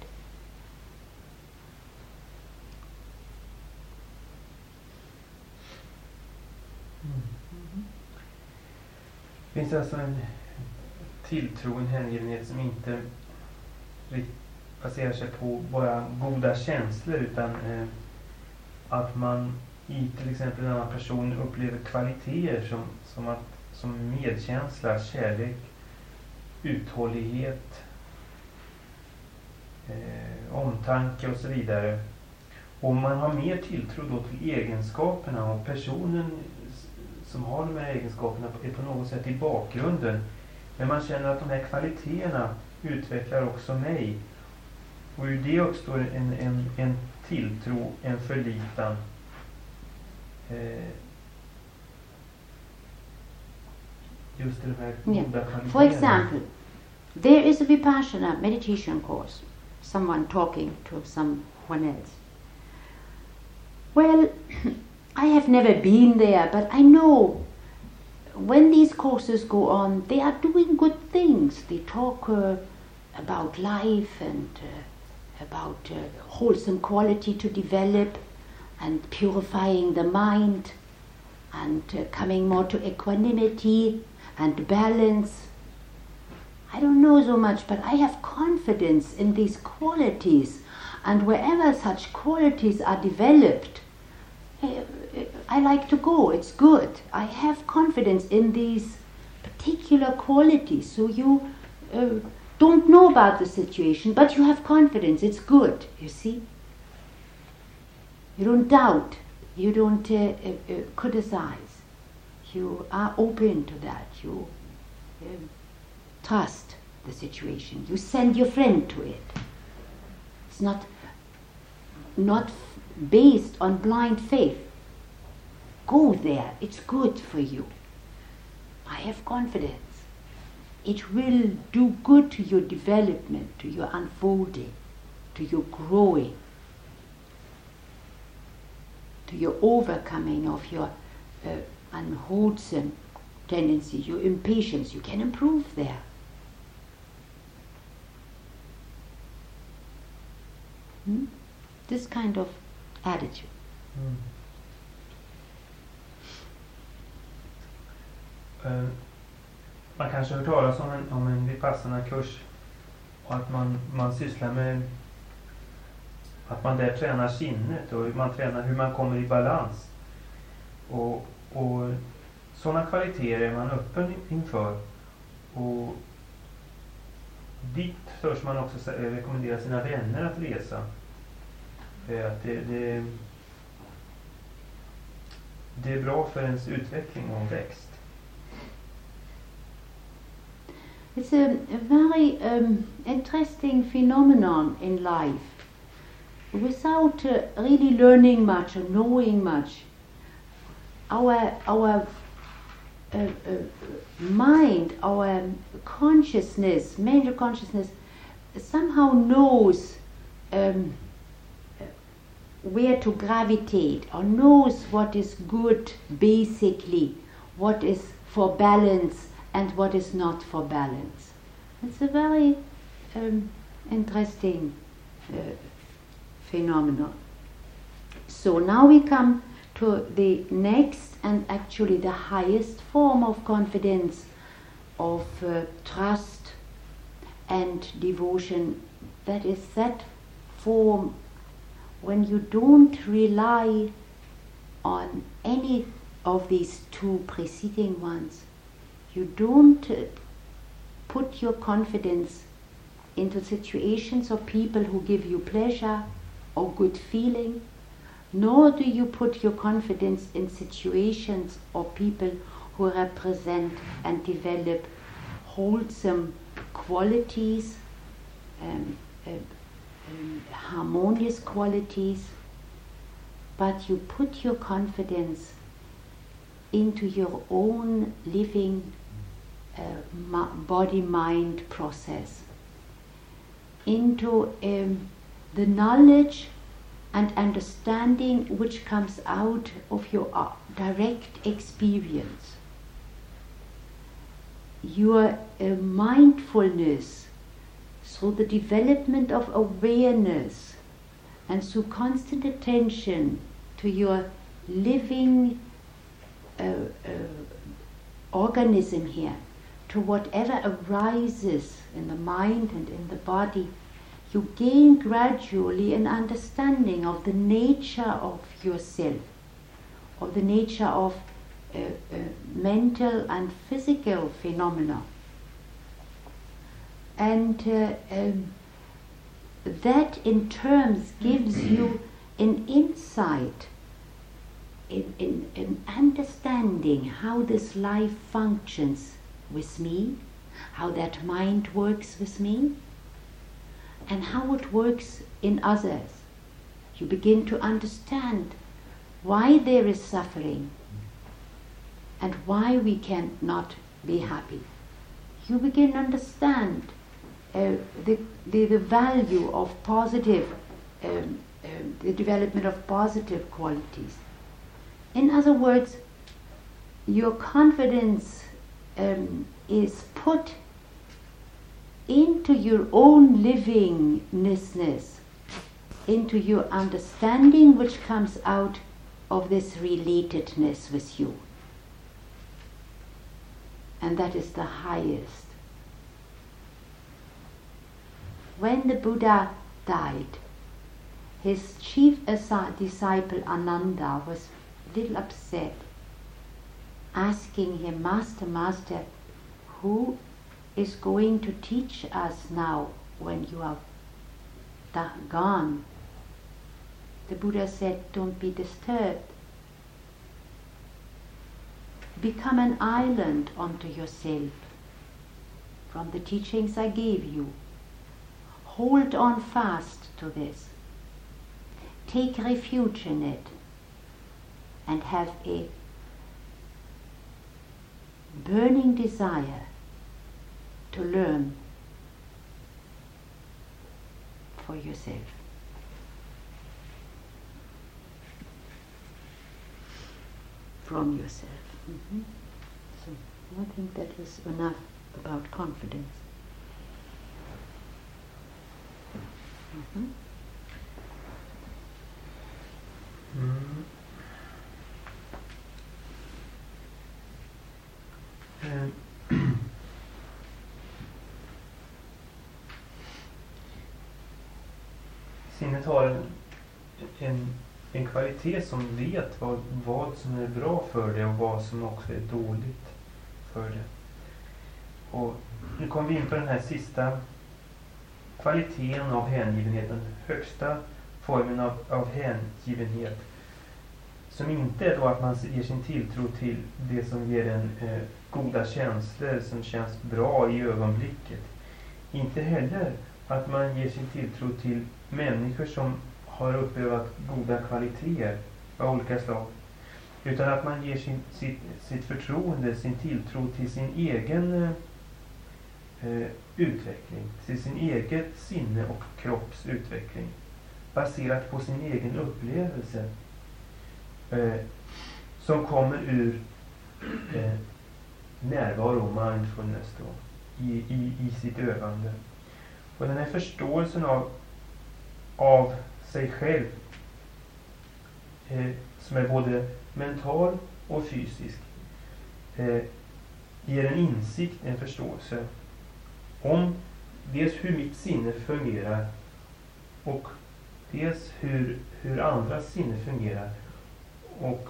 Mm. Det finns alltså en tilltro, en hängivenhet som inte baserar sig på bara goda känslor, utan eh, att man i till exempel en annan person upplever kvaliteter som, som, att, som medkänsla, kärlek, uthållighet, eh, omtanke och så vidare. Och man har mer tilltro då till egenskaperna, och personen som har de här egenskaperna är på något sätt i bakgrunden. Men man känner att de här kvaliteterna utvecklar också mig. Och ur det uppstår en, en, en tilltro, en förlitan. Eh, just de här goda Yeah. kvaliteterna. For example, there is a Vipassana meditation course, someone talking to someone else. Well, I have never been there, but I know when these courses go on, they are doing good things. They talk uh, about life and uh, about uh, wholesome quality to develop and purifying the mind and uh, coming more to equanimity and balance. I don't know so much, but I have confidence in these qualities, and wherever such qualities are developed, I like to go, it's good. I have confidence in these particular qualities. So you uh, don't know about the situation, but you have confidence, it's good, you see. You don't doubt, you don't uh, uh, uh, criticize. You are open to that, you uh, trust the situation. You send your friend to it. It's not, not based on blind faith. Go there, it's good for you. I have confidence. It will do good to your development, to your unfolding, to your growing, to your overcoming of your uh, unwholesome tendencies, your impatience. You can improve there. Hmm? This kind of attitude. Mm. Uh, man kanske har hört talas om en, om en vipassana-kurs och att man, man sysslar med att man där tränar sinnet och man tränar hur man kommer i balans. Och, och sådana kvaliteter är man öppen inför. Och dit törs man också rekommendera sina vänner att resa. Att det, det, det är bra för ens utveckling och växt. It's a, a very um, interesting phenomenon in life. Without uh, really learning much or knowing much, our our uh, uh, mind, our consciousness, mental consciousness, somehow knows um, where to gravitate, or knows what is good basically, what is for balance and what is not for balance. It's a very um, interesting uh, phenomenon. So now we come to the next and actually the highest form of confidence, of uh, trust and devotion. That is that form when you don't rely on any of these two preceding ones. You don't uh, put your confidence into situations or people who give you pleasure or good feeling, nor do you put your confidence in situations or people who represent and develop wholesome qualities, um, uh, um, harmonious qualities, but you put your confidence into your own living uh, ma- body-mind process, into um, the knowledge and understanding which comes out of your uh, direct experience. Your uh, mindfulness through the development of awareness and through constant attention to your living uh, uh, organism here, to whatever arises in the mind and in the body, you gain gradually an understanding of the nature of yourself, of the nature of uh, uh, mental and physical phenomena. And uh, um, that in terms gives you an insight, in, in, in understanding how this life functions with me, how that mind works with me, and how it works in others. You begin to understand why there is suffering and why we cannot be happy. You begin to understand uh, the, the, the value of positive, um, um, the development of positive qualities. In other words, your confidence um, is put into your own livingness, into your understanding which comes out of this relatedness with you. And that is the highest. When the Buddha died, his chief disciple Ananda was a little upset, asking him, Master, Master, who is going to teach us now when you are da- gone? The Buddha said, don't be disturbed. Become an island unto yourself from the teachings I gave you. Hold on fast to this. Take refuge in it and have a burning desire to learn for yourself. From yourself. Mm-hmm. So I think that is enough about confidence. Mm-hmm. sinnet har en, en, en kvalitet som vet vad, vad som är bra för det och vad som också är dåligt för det. Och nu kommer vi in på den här sista kvaliteten av hängivenhet, den högsta formen av, av hängivenhet, som inte är då att man ger sin tilltro till det som ger en eh, goda känslor som känns bra i ögonblicket. Inte heller att man ger sin tilltro till människor som har upplevt goda kvaliteter av olika slag, utan att man ger sin, sitt, sitt förtroende, sin tilltro till sin egen eh, utveckling, till sin eget sinne och kropps utveckling, baserat på sin egen upplevelse eh, som kommer ur eh, närvaro, mindfulness då, i, i, i sitt övande. Och den här förståelsen av, av sig själv eh, som är både mental och fysisk eh, ger en insikt, en förståelse om dels hur mitt sinne fungerar och dels hur, hur andras sinne fungerar, och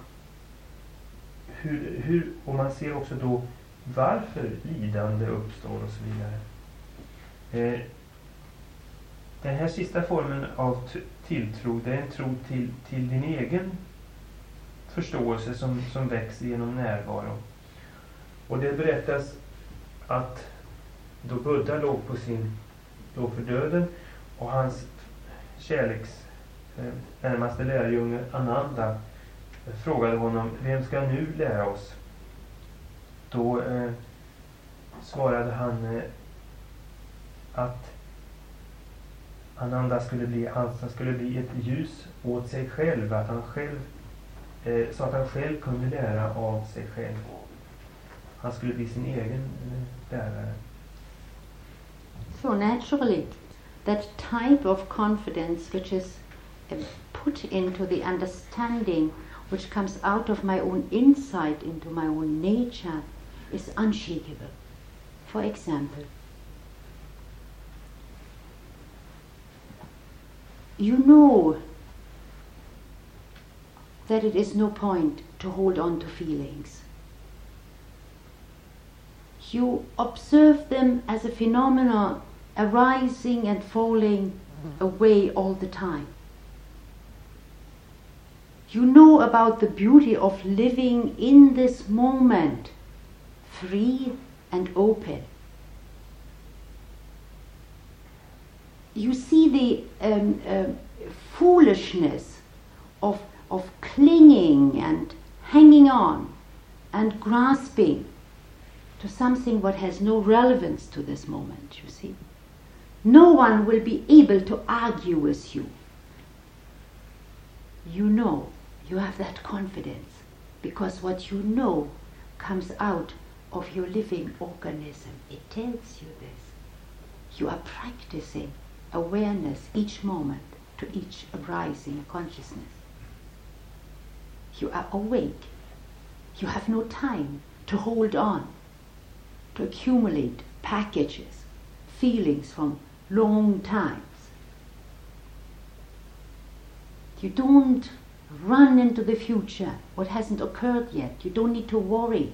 hur, hur, och man ser också då varför lidande uppstår och så vidare. Eh, den här sista formen av t- tilltro, det är en tro till, till din egen förståelse som, som växer genom närvaro. Och det berättas att då Buddha låg på sin låg för döden och hans kärleks eh, närmaste lärjunge Ananda eh, frågade honom: vem ska nu lära oss? Då eh, svarade han eh, att Ananda skulle bli, han skulle bli ett ljus åt sig själv, att han själv eh, så att han själv kunde lära av sig själv. Han skulle bli sin egen eh, lärare. So naturally, that type of confidence which is uh, put into the understanding, which comes out of my own insight into my own nature, is unshakable. For example, you know that it is no point to hold on to feelings. You observe them as a phenomenon arising and falling away all the time. You know about the beauty of living in this moment, free and open. You see the um, uh, foolishness of, of clinging and hanging on and grasping to something what has no relevance to this moment, you see. No one will be able to argue with you. You know, you have that confidence, because what you know comes out of your living organism. It tells you this. You are practicing awareness each moment to each arising consciousness. You are awake. You have no time to hold on, to accumulate packages, feelings from long times. You don't run into the future, what hasn't occurred yet. You don't need to worry.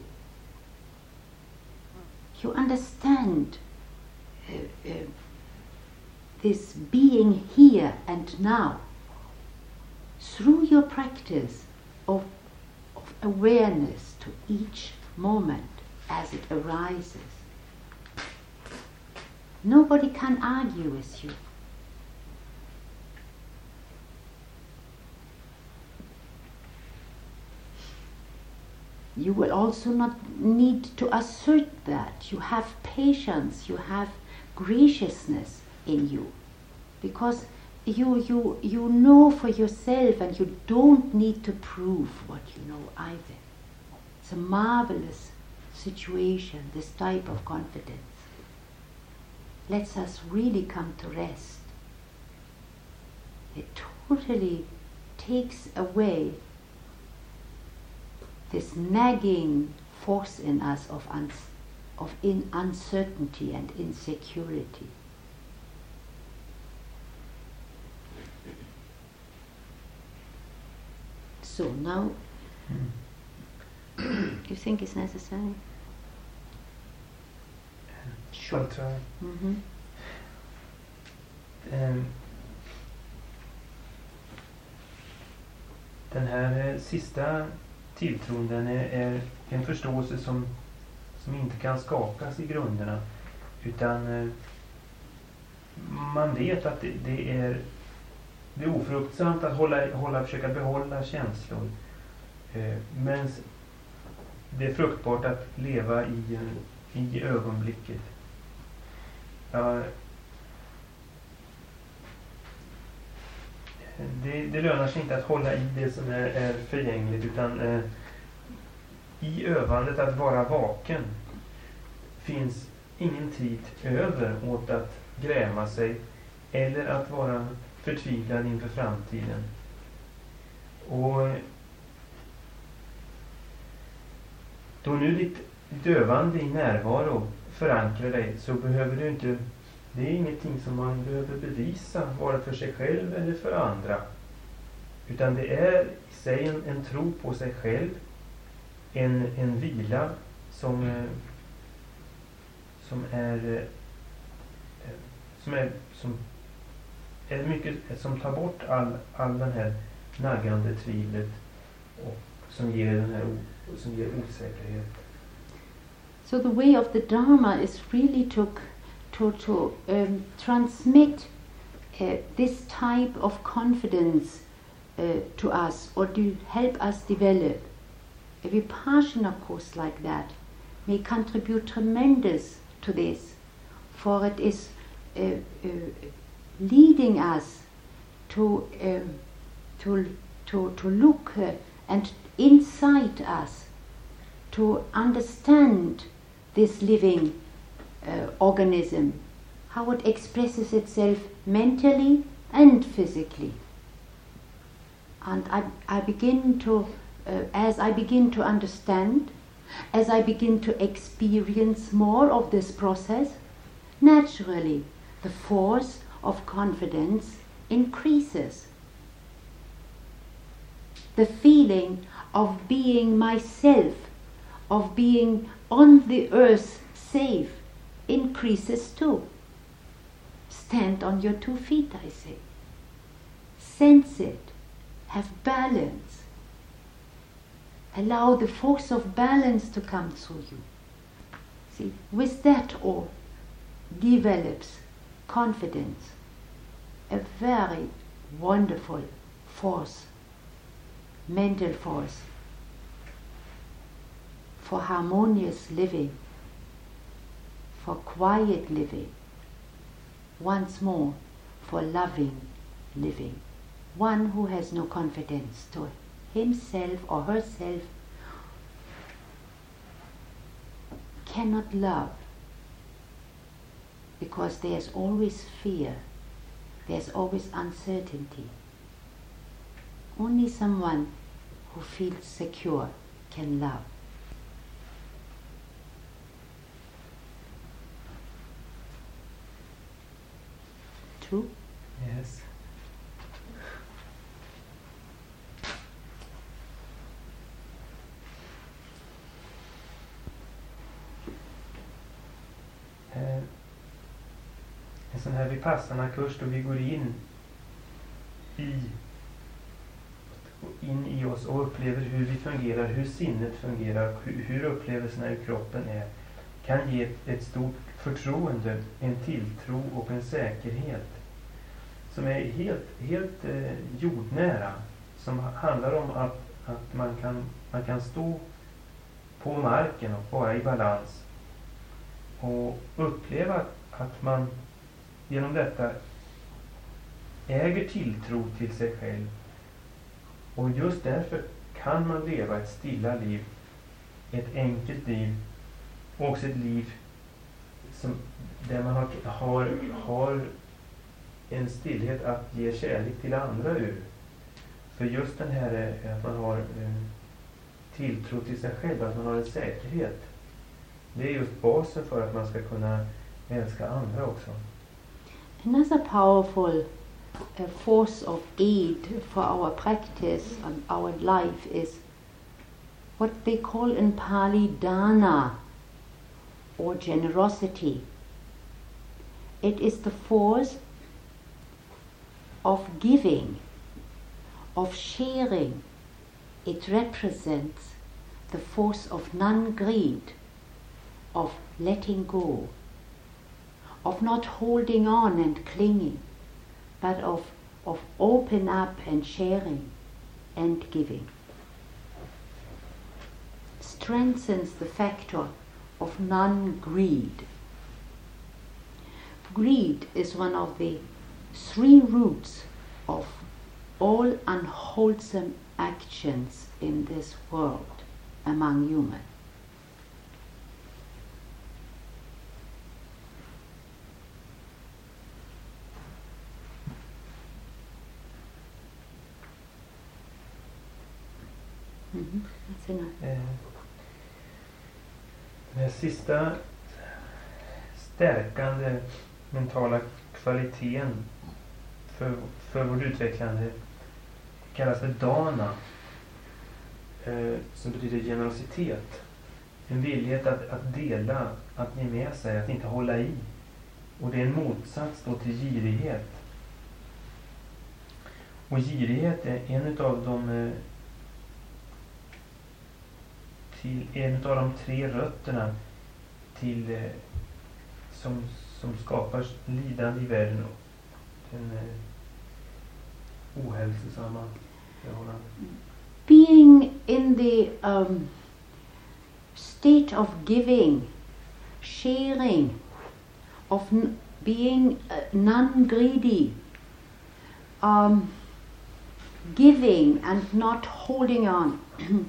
You understand uh, uh, this being here and now through your practice of, of awareness to each moment as it arises. Nobody can argue with you. You will also not need to assert that. You have patience, you have graciousness in you, because you, you, you know for yourself, and you don't need to prove what you know either. It's a marvelous situation, this type of confidence. Lets us really come to rest. It totally takes away this nagging force in us of, uns- of in uncertainty and insecurity. so. Now, Mm. you think it's necessary? Sure. Jag tror jag. Mm-hmm. Ehm, Den här eh, sista tilltron, den är, är en förståelse som, som inte kan skakas i grunderna, utan eh, man vet att det, det är det är ofruktsamt att hålla, hålla, försöka behålla känslor, eh, men det är fruktbart att leva i, i ögonblicket. Ja, Det, det lönar sig inte att hålla i det som är, är förgängligt, utan eh, i övandet att vara vaken finns ingen tid över åt att gräma sig eller att vara förtvivlad inför framtiden. Och då nu ditt, ditt övande i närvaro förankrar dig, så behöver du inte, det är ingenting som man behöver bevisa vare för sig själv eller för andra. Utan det är i sig en, en tro på sig själv, en, en vila som, eh, som är eh, som är som är mycket, som tar bort all, all den här naggande tvivlet och som ger den här o, som ger osäkerhet. So the way of the Dharma is really to to to um, transmit uh, this type of confidence uh, to us, or to help us develop. A Vipassana course like that may contribute tremendous to this, for it is uh, uh, leading us to uh, to to to look uh, and incite us to understand this living uh, organism, how it expresses itself mentally and physically. And I, I begin to, uh, as I begin to understand, as I begin to experience more of this process, naturally the force of confidence increases. The feeling of being myself, of being on the earth safe, increases too. Stand on your two feet, I say. Sense it. Have balance. Allow the force of balance to come through you. See, with that all develops confidence, a very wonderful force, mental force, for harmonious living, for quiet living, once more for loving living. One who has no confidence to himself or herself cannot love, because there's always fear, there's always uncertainty. Only someone who feels secure can love. True? Yes. Eh, en sån här Vipassana-kurs då vi går in i in i oss och upplever hur vi fungerar, hur sinnet fungerar, hur, hur upplevelserna i kroppen är, kan ge ett, ett stort förtroende, en tilltro och en säkerhet som är helt, helt eh, jordnära, som handlar om att, att man, kan, man kan stå på marken och vara i balans och uppleva att man genom detta äger tilltro till sig själv, och just därför kan man leva ett stilla liv, ett enkelt liv, och också ett liv som, där man har, har, har en stillhet att ge kärlek till andra ur. För just den här att man har um, tilltro till sig själv, att man har en säkerhet, det är just basen för att man ska kunna älska andra också. Another powerful a force of aid for our practice and our life is what they call in Pali dana, or generosity. It is the force of giving, of sharing. It represents the force of non-greed, of letting go, of not holding on and clinging, but of, of open up and sharing and giving. Strengthens the factor of non-greed. Greed is one of the three roots of all unwholesome actions in this world among humans. Mm-hmm. That's enough. Eh, Den här sista stärkande mentala kvaliteten för, för vårt utvecklande kallas för dana, eh, som betyder generositet. En villighet att, att dela, att ge med sig, att inte hålla i. Och det är en motsats då till girighet. Och girighet är en av de eh, till en av de tre rötterna till eh, som, som skapar lidande i världen och den eh, ohälsosamma förhållanden. Being in the um, state of giving, sharing, of n- being uh, non-greedy, um, giving and not holding on.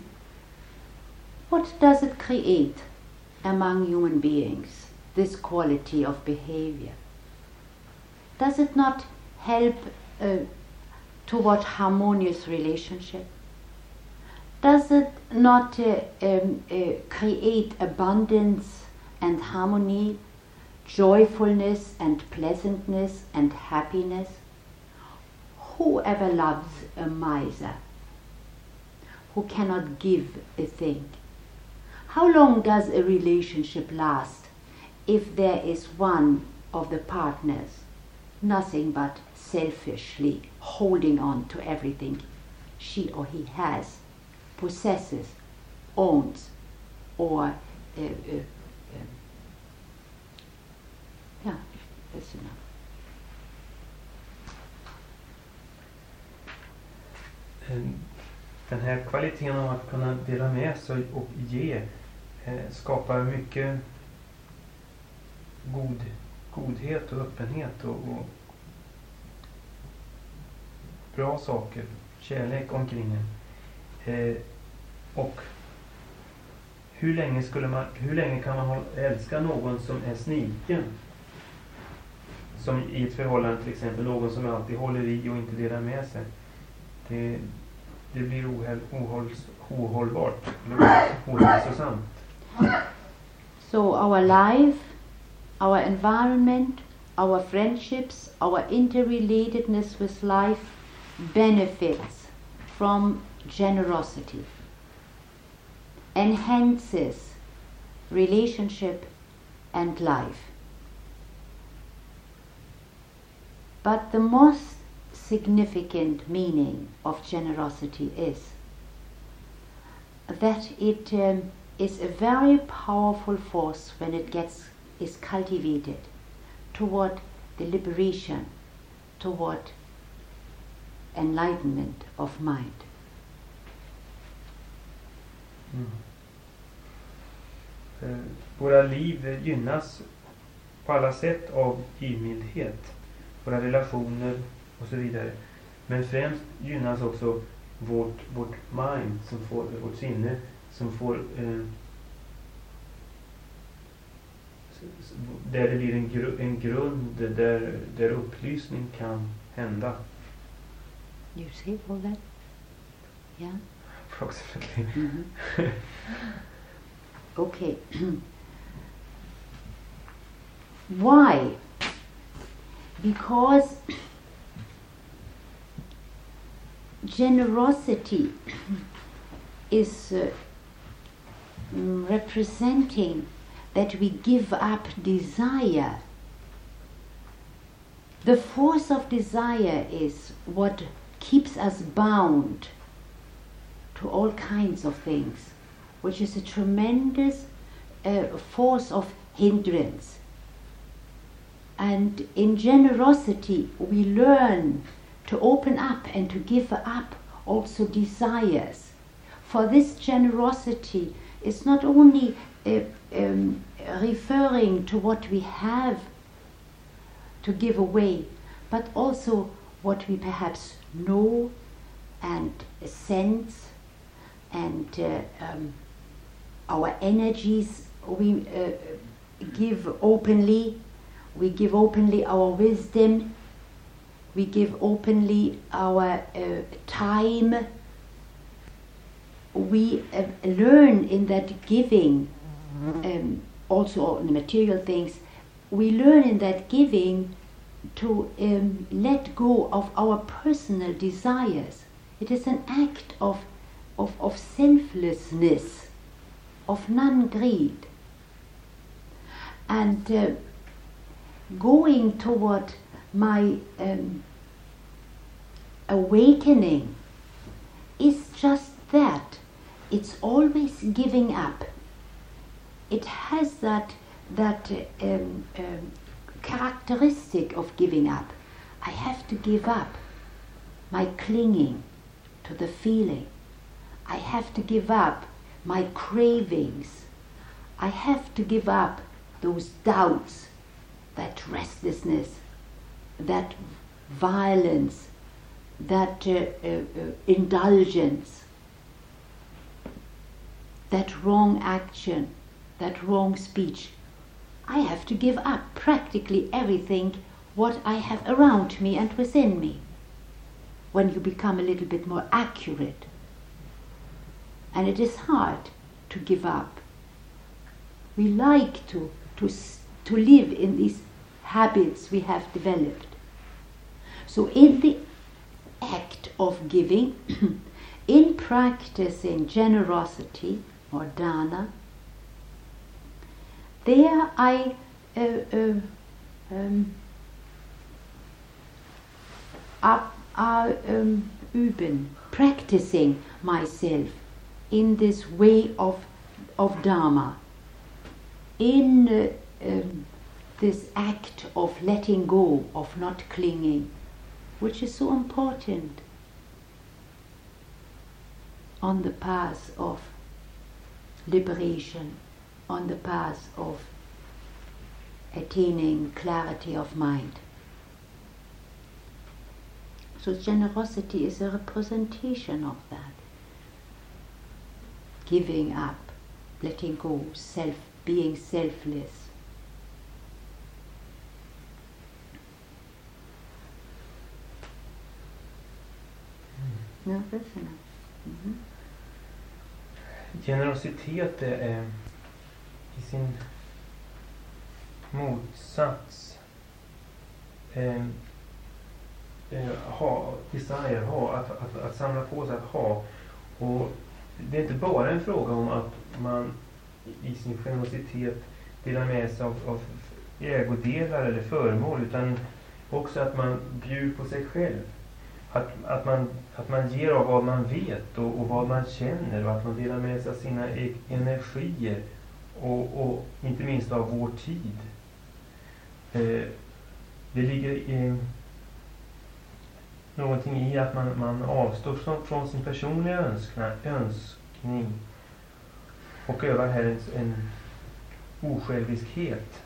What does it create among human beings, this quality of behavior? Does it not help uh, toward harmonious relationship? Does it not uh, um, uh, create abundance and harmony, joyfulness and pleasantness and happiness? Whoever loves a miser, who cannot give a thing? How long does a relationship last if there is one of the partners nothing but selfishly holding on to everything she or he has, possesses, owns, or uh, uh, uh, yeah, that's enough. Den här kvaliteten av att kunna dela med sig och ge eh, skapar mycket god, godhet och öppenhet och, och bra saker, kärlek omkring en. Eh, och hur länge, skulle man, hur länge kan man älska någon som är sniken? Som i ett förhållande till exempel, någon som alltid håller i och inte delar med sig. Det, det blir ohäll, ohålls, ohållbart, ohälsosamt. So our life, our environment, our friendships, our interrelatedness with life benefits from generosity, enhances relationship and life. But the most significant meaning of generosity is that it um, is a very powerful force when it gets is cultivated toward the liberation, toward enlightenment of mind. Mm. Eh, våra liv gynnas på alla sätt av givmildhet, våra relationer och så vidare. Men främst gynnas också vårt, vårt mind, som får, vårt sinne, som får eh, där det blir en, gru, en grund där, där upplysning kan hända. You see all that? Yeah? Approximately. Mm-hmm. Okay. Why? Because generosity is uh, mm, representing that we give up desire. The force of desire is what keeps us bound to all kinds of things, which is a tremendous uh, force of hindrance. And in generosity we learn to open up and to give up also desires. For this generosity is not only uh, um, referring to what we have to give away, but also what we perhaps know and sense, and uh, um, our energies we uh, give openly. We give openly our wisdom, we give openly our uh, time. We uh, learn in that giving, um, also the material things, we learn in that giving to um, let go of our personal desires. It is an act of, of, of selflessness, of non-greed. And uh, going toward my um, awakening is just that. It's always giving up. It has that that uh, um, um, characteristic of giving up. I have to give up my clinging to the feeling. I have to give up my cravings. I have to give up those doubts, that restlessness, that violence, that uh, uh, uh, indulgence, that wrong action, that wrong speech. I have to give up practically everything what I have around me and within me. When you become a little bit more accurate. And it is hard to give up. We like to, to, to live in these habits we have developed. So in the act of giving, in practicing generosity or dana, there I uh, uh, um, are, are um, üben, practicing myself in this way of, of Dharma, in uh, um, this act of letting go, of not clinging, which is so important on the path of liberation, on the path of attaining clarity of mind. So generosity is a representation of that. Giving up, letting go, self, being selfless. Mm. Ja, det är mm-hmm. Generositet är i sin motsats eh, eh, ha, desire, ha, att, att, att samla på sig, att ha. Och det är inte bara en fråga om att man i sin generositet delar med sig av, av ägodelar eller föremål, utan också att man bjuder på sig själv. Att, att, man, att man ger av vad man vet och, och vad man känner, och att man delar med sig av sina e- energier och, och inte minst av vår tid. Eh, det ligger eh, någonting i att man, man avstår från, från sin personliga önskna, önskning och övar här en, en osjälviskhet.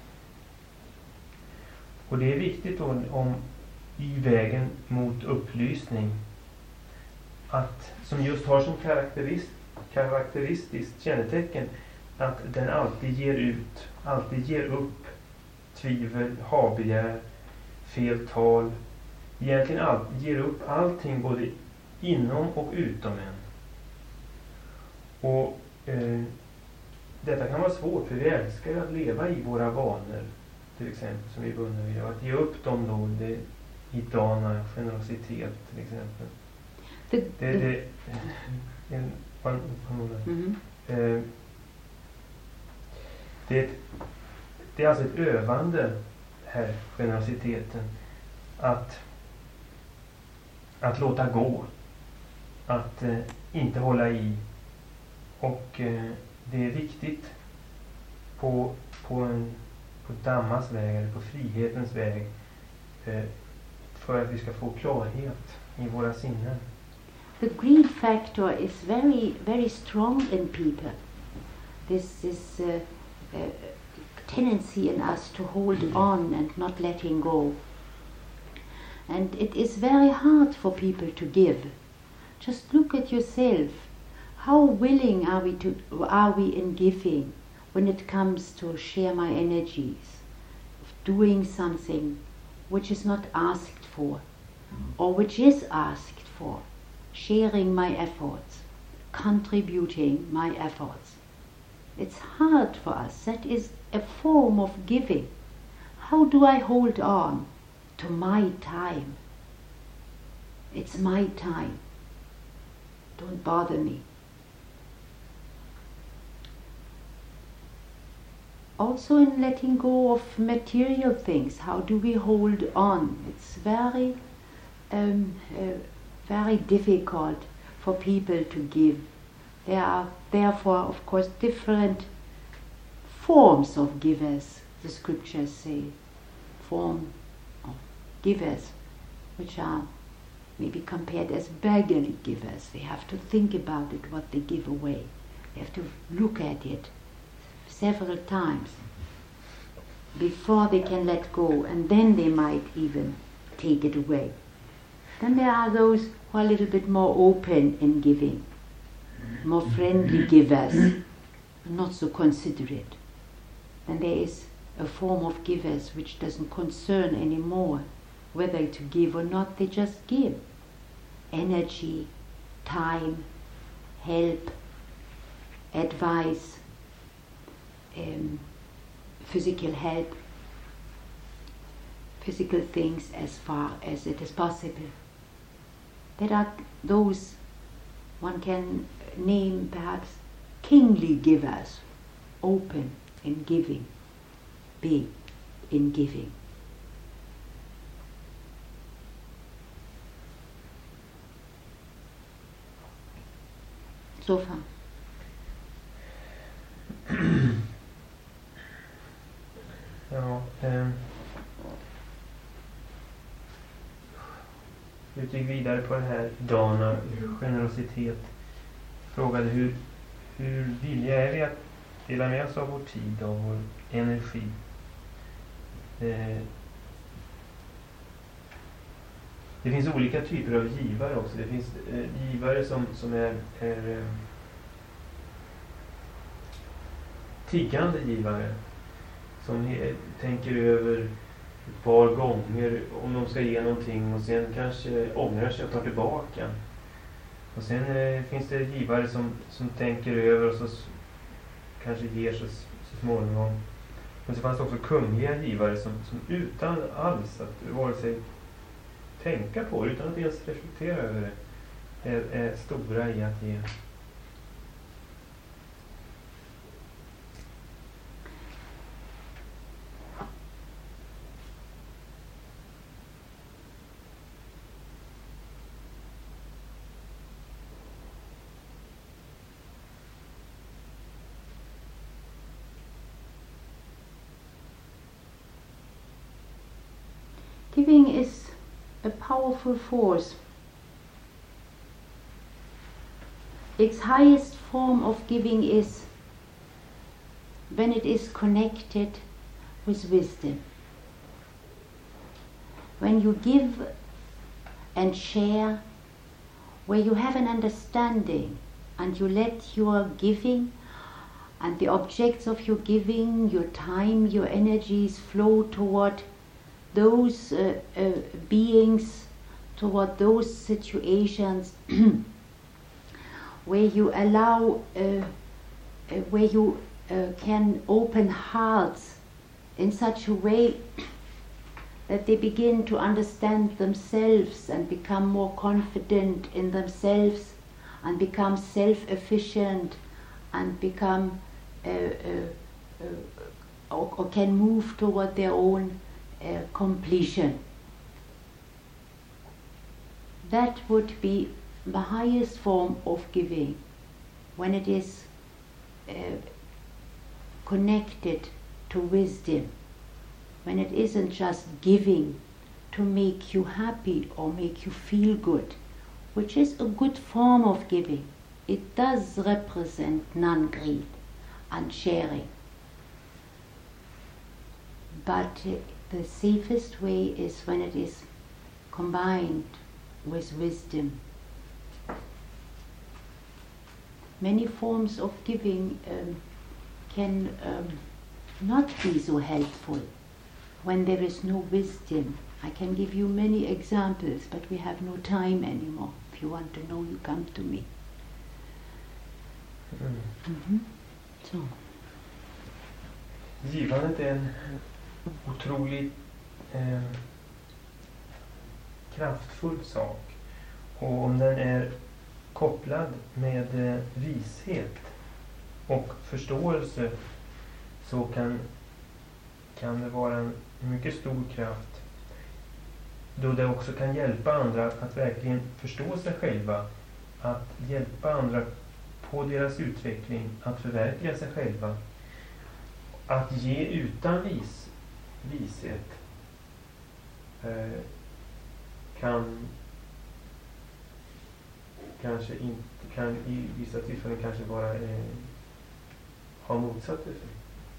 Och det är viktigt då, om i vägen mot upplysning, att som just har som karakterist, karaktäristiskt kännetecken att den alltid ger ut, alltid ger upp tvivel, habegär, fel tal, egentligen all, ger upp allting både inom och utom en. Och eh, detta kan vara svårt, för vi älskar att leva i våra vanor, till exempel, som vi är bundna vid. Att ge upp dem då, det, i dana, generositet till exempel. The, Det, the, det, en, one, one moment. Mhm. Eh, det, det är alltså ett övande här, generositeten. Att, att låta gå. Att eh, inte hålla i. Och eh, det är viktigt på, på, en, på Dhammas väg, eller på frihetens väg, eh, för att vi ska få klarhet i våra sinnen. the greed factor is very, very strong in people. This this uh, uh, tendency in us to hold on and not letting go. And it is very hard for people to give. Just look at yourself. How willing are we to are we in giving when it comes to share my energies, of doing something which is not asked for, or which is asked for, sharing my efforts, contributing my efforts. It's hard for us. That is a form of giving. How do I hold on to my time? It's my time. Don't bother me. Also in letting go of material things, how do we hold on? It's very, um, uh, very difficult for people to give. There are therefore, of course, different forms of givers, the scriptures say. Form of givers, which are maybe compared as beggarly givers. They have to think about it, what they give away. They have to look at it several times before they can let go, and then they might even take it away. Then there are those who are a little bit more open in giving, more friendly givers, not so considerate. Then there is a form of givers which doesn't concern anymore whether to give or not, they just give. Energy, time, help, advice, um, physical help, physical things as far as it is possible. There are those one can name perhaps kingly givers, open in giving, big in giving. So far. Ja, eh, vi gick vidare på det här Dana, generositet. Frågade hur, hur villiga är vi att dela med oss av vår tid och vår energi. Eh, det finns olika typer av givare också. Det finns eh, givare som, som är, är eh, tiggande givare. Som he, tänker över ett par gånger om de ska ge någonting och sen kanske ångrar sig och tar tillbaka. Och sen eh, finns det givare som, som tänker över och så s- kanske ger så, så småningom. Men så fanns det också kungliga givare som, som utan alls att vare sig tänka på det, utan att ens reflektera över det, är, är stora i att ge. Giving is a powerful force. Its highest form of giving is when it is connected with wisdom. When you give and share, where you have an understanding and you let your giving and the objects of your giving, your time, your energies flow toward those uh, uh, beings, toward those situations where you allow, uh, uh, where you uh, can open hearts in such a way that they begin to understand themselves and become more confident in themselves and become self-efficient and become uh, uh, uh, or, or can move toward their own uh, completion. That would be the highest form of giving, when it is uh, connected to wisdom, when it isn't just giving to make you happy or make you feel good, which is a good form of giving. It does represent non-greed and sharing. But uh, the safest way is when it is combined with wisdom. Many forms of giving um, can um, not be so helpful when there is no wisdom. I can give you many examples, but we have no time anymore. If you want to know, you come to me. Mm. Mm-hmm. So. Givandet är en otroligt eh, kraftfull sak. Och om den är kopplad med eh, vishet och förståelse, så kan, kan det vara en mycket stor kraft, då det också kan hjälpa andra att verkligen förstå sig själva, att hjälpa andra på deras utveckling, att förverkliga sig själva, att ge utan vis, vishet eh, kan kanske inte, kan i vissa tillfällen kanske vara eh, ha motsatt effekt.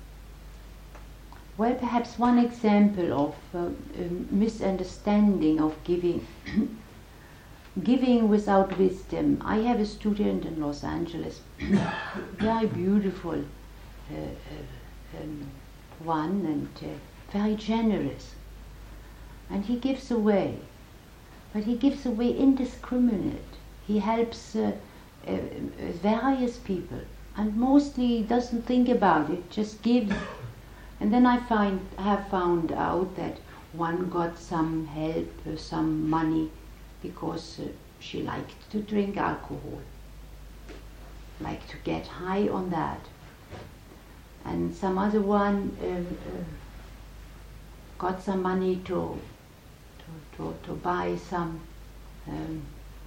Well, perhaps one example of uh, um, misunderstanding of giving. Giving without wisdom. I have a student in Los Angeles, very beautiful uh, uh, um, one, and uh, very generous. And he gives away, but he gives away indiscriminate. He helps uh, uh, various people, and mostly doesn't think about it, just gives. And then I find have found out that one got some help, uh, some money, because uh, she liked to drink alcohol, liked to get high on that. And some other one uh, uh, got some money to to, to, to buy some um,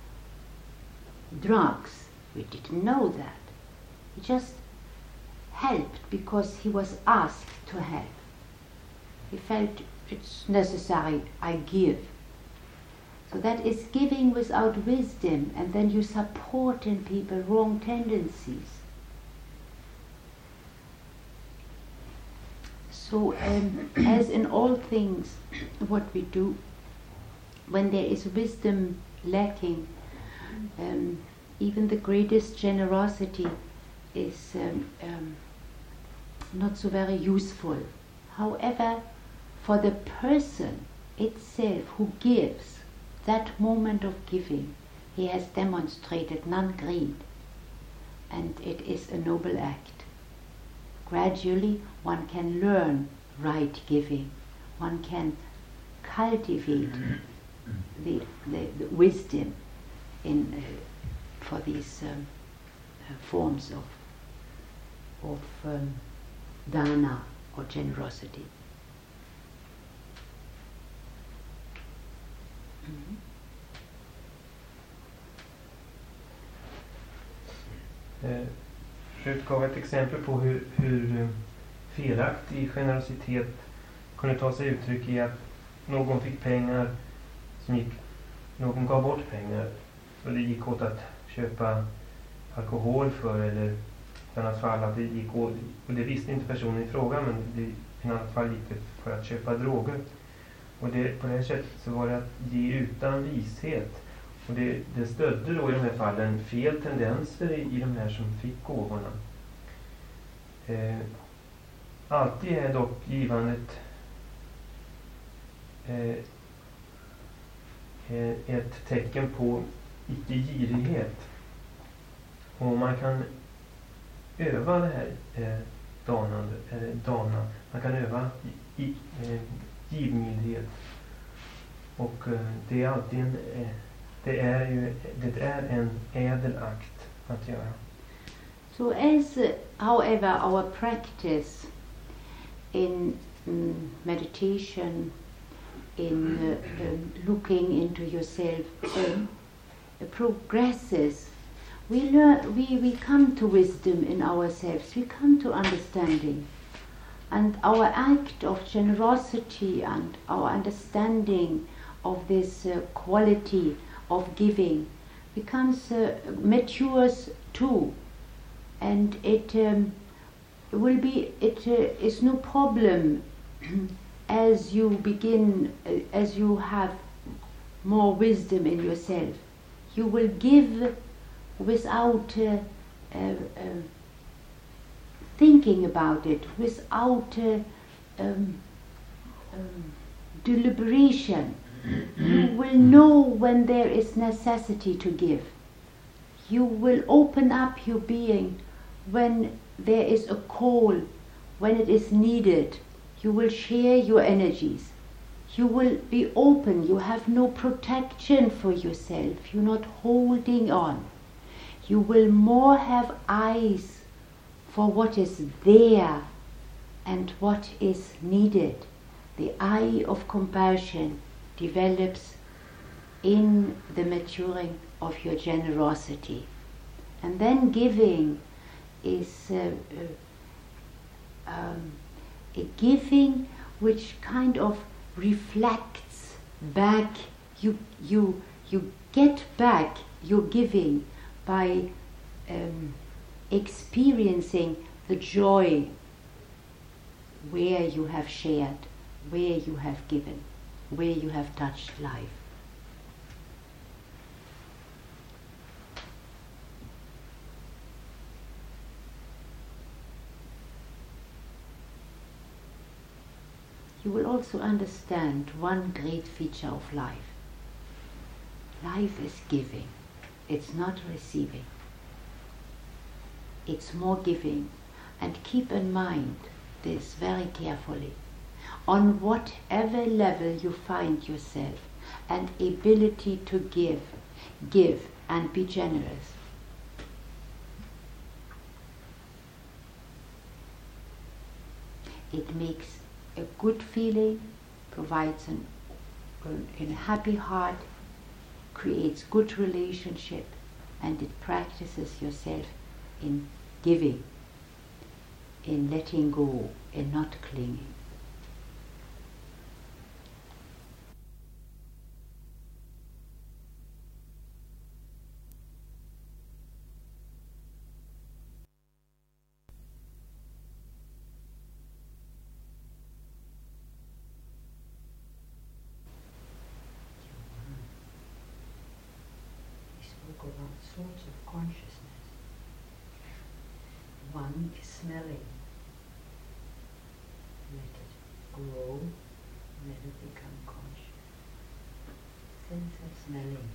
drugs. We didn't know that. He just helped because he was asked to help. He felt it's necessary, I give. So that is giving without wisdom, and then you support in people wrong tendencies. So um, as in all things what we do, when there is wisdom lacking, um, even the greatest generosity is um, um, not so very useful. However, for the person itself who gives, that moment of giving, he has demonstrated non-greed, and it is a noble act. Gradually one can learn right giving, one can cultivate the, the, the wisdom in uh, for these um, uh, forms of, of um, dana or generosity. Mm-hmm. Eh, Rut gav ett exempel på hur, hur felaktig generositet kunde ta sig uttryck i att någon fick pengar som gick, någon gav bort pengar och det gick åt att köpa alkohol för, eller i annat fall att det gick åt, och det visste inte personen i fråga, men det, i annat fall gick det för att köpa droger. Och det, på det här sättet så var det att ge utan vishet. Och det, det stödde då i de här fallen fel tendenser i, i de här som fick gåvorna. Eh, alltid är dock givandet eh, ett tecken på icke-girighet. Och man kan öva det här eh, danande, eller dana. Man kan öva i, i, eh, givmildhet Och eh, det är alltid en, eh, det är ju det är en ädel akt att göra. So as, uh, however, our practice in mm, meditation, in uh, um, looking into yourself, um, uh, progresses, we learn, we, we come to wisdom in ourselves, we come to understanding. And our act of generosity and our understanding of this uh, quality of giving becomes, uh, matures too. And it um, will be, it uh, is no problem as you begin, uh, as you have more wisdom in yourself. You will give without uh, uh, uh, thinking about it, without uh, um, um, deliberation. You will know when there is necessity to give. You will open up your being when there is a call, when it is needed. You will share your energies. You will be open. You have no protection for yourself. You're not holding on. You will more have eyes for what is there and what is needed. The eye of compassion develops in the maturing of your generosity. And then giving is uh, uh, um, a giving which kind of reflects back. You, you, you get back your giving by um, experiencing the joy where you have shared, where you have given, where you have touched life. You will also understand one great feature of life. Life is giving. It's not receiving. It's more giving. And keep in mind this very carefully. On whatever level you find yourself, and ability to give, give and be generous. It makes a good feeling, provides an, an, a happy heart, creates good relationship, and it practices yourself in giving, in letting go, in not clinging. About sorts of consciousness. One is smelling. Let it grow, let it become conscious. Sense of smelling.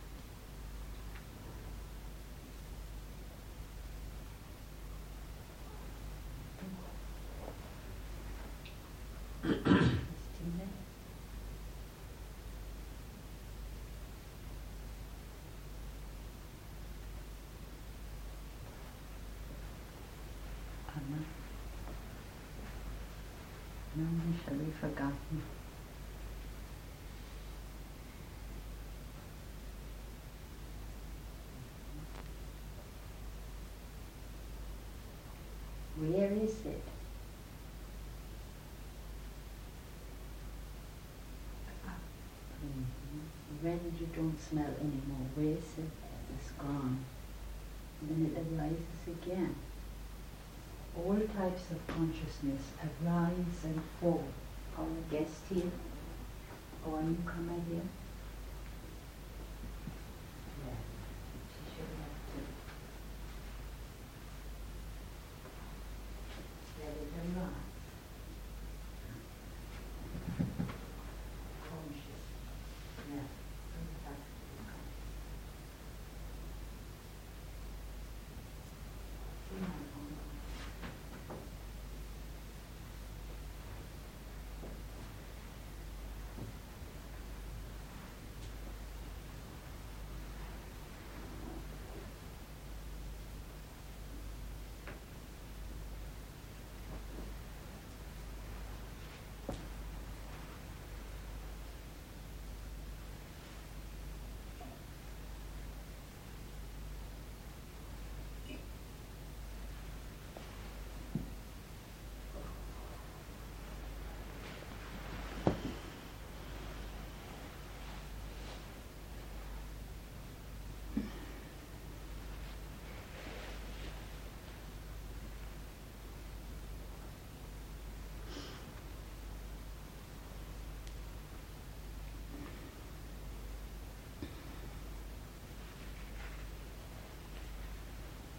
No, we shall be forgotten. Where is it? Mm-hmm. When you don't smell anymore, where is it? It's gone. Then it arises again. All types of consciousness arise and fall. Our guest here, our newcomer here. Yeah, she should have to let it arise. Conscious. Yeah, bring it back to the conscious. See my own.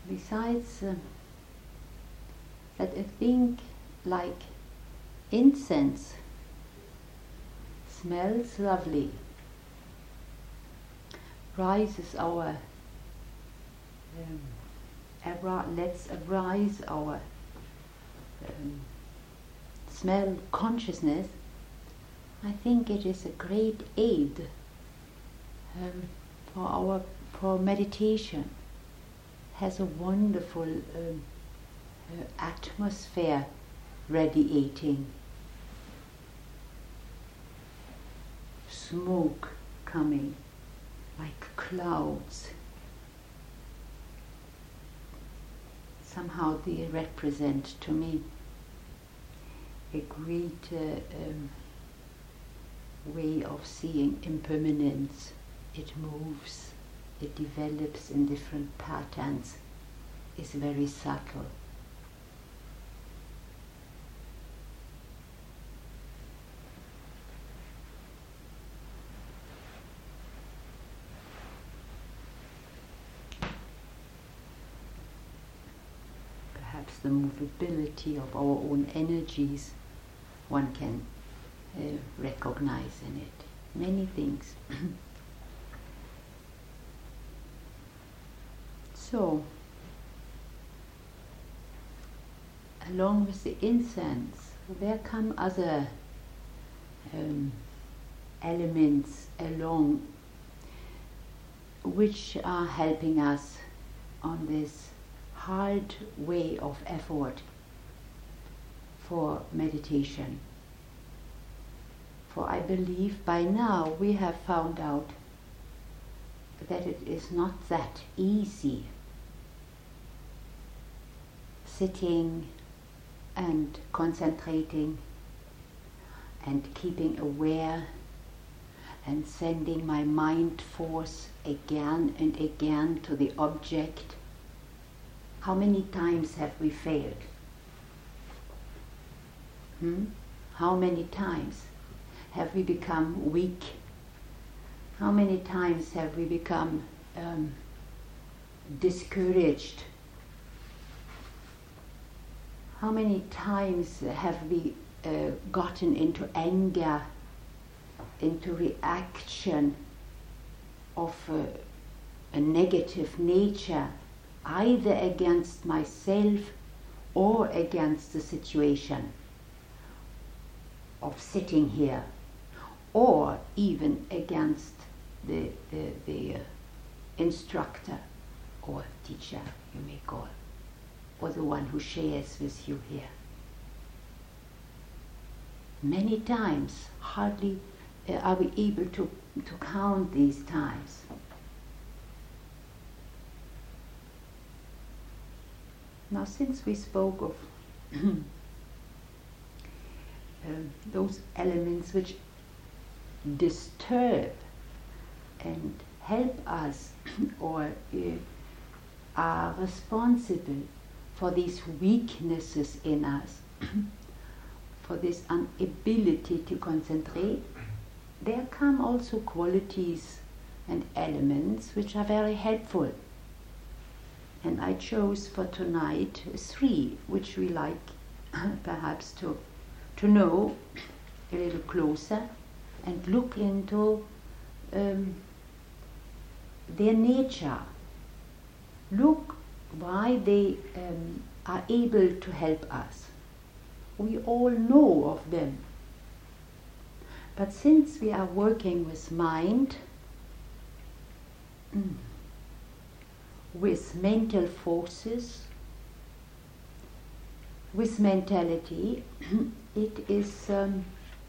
besides uh, that a thing like incense smells lovely, rises our, um, ara- let's arise our um, smell consciousness, I think it is a great aid um, for our for meditation. Has a wonderful um, uh, atmosphere radiating, smoke coming like clouds. Somehow they represent to me a great uh, um, way of seeing impermanence. It moves, it develops in different patterns, is very subtle. Perhaps the movability of our own energies one can uh, recognize in it. Many things. So, along with the incense, there come other um, elements along which are helping us on this hard way of effort for meditation. For I believe by now we have found out that it is not that easy sitting and concentrating and keeping aware and sending my mind force again and again to the object. How many times have we failed? Hmm? How many times have we become weak? How many times have we become um, discouraged? How many times have we uh, gotten into anger, into reaction of uh, a negative nature, either against myself or against the situation of sitting here, or even against the, the, the uh, instructor or teacher, you may call, or the one who shares with you here. Many times, hardly uh, are we able to, to count these times. Now, since we spoke of um, those elements which disturb and help us or uh, are responsible for these weaknesses in us, for this inability to concentrate, there come also qualities and elements which are very helpful. And I chose for tonight three which we like perhaps to, to know a little closer and look into um, their nature. Look why they um, are able to help us. We all know of them. But since we are working with mind, mm, with mental forces, with mentality, it is um,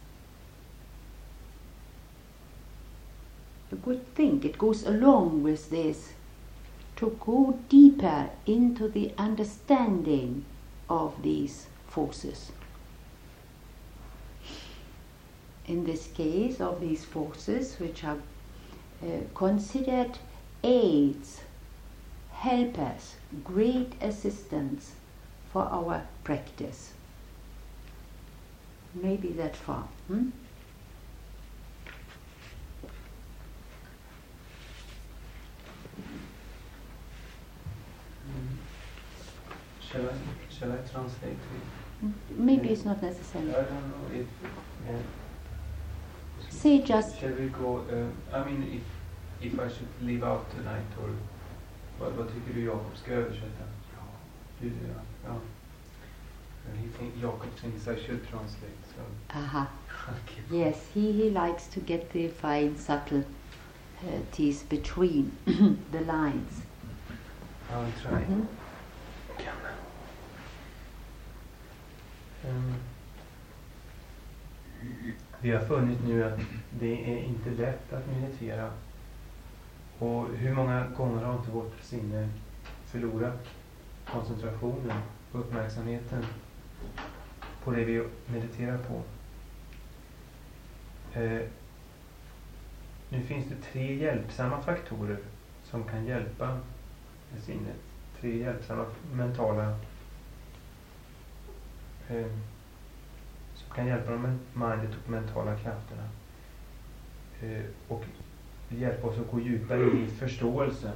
a good thing. It goes along with this to go deeper into the understanding of these forces. In this case, of these forces which are uh, considered aids, helpers, great assistants for our practice. Maybe that far. Hmm? Shall I, shall I translate it? Maybe Yeah. it's not necessary. I don't know if... Yeah. Say just... Shall we go... Uh, I mean, if, if I should leave out tonight or... Vad, vad tycker du Jakob ska översätta? Ja. Du, ja. ja. He think, Jakob thinks I should translate, so... Aha. Okay. Yes, he, he likes to get the fine subtleties between the lines. I'll try. Mhm. Um, vi har funnit nu att det är inte lätt att meditera. Och hur många gånger har inte vårt sinne förlorat koncentrationen och uppmärksamheten på det vi mediterar på. Eh, nu finns det tre hjälpsamma faktorer som kan hjälpa med sinnet. Tre hjälpsamma mentala eh, som kan hjälpa de mindet och mentala krafterna. Eh, och hjälpa oss att gå djupare i förståelsen.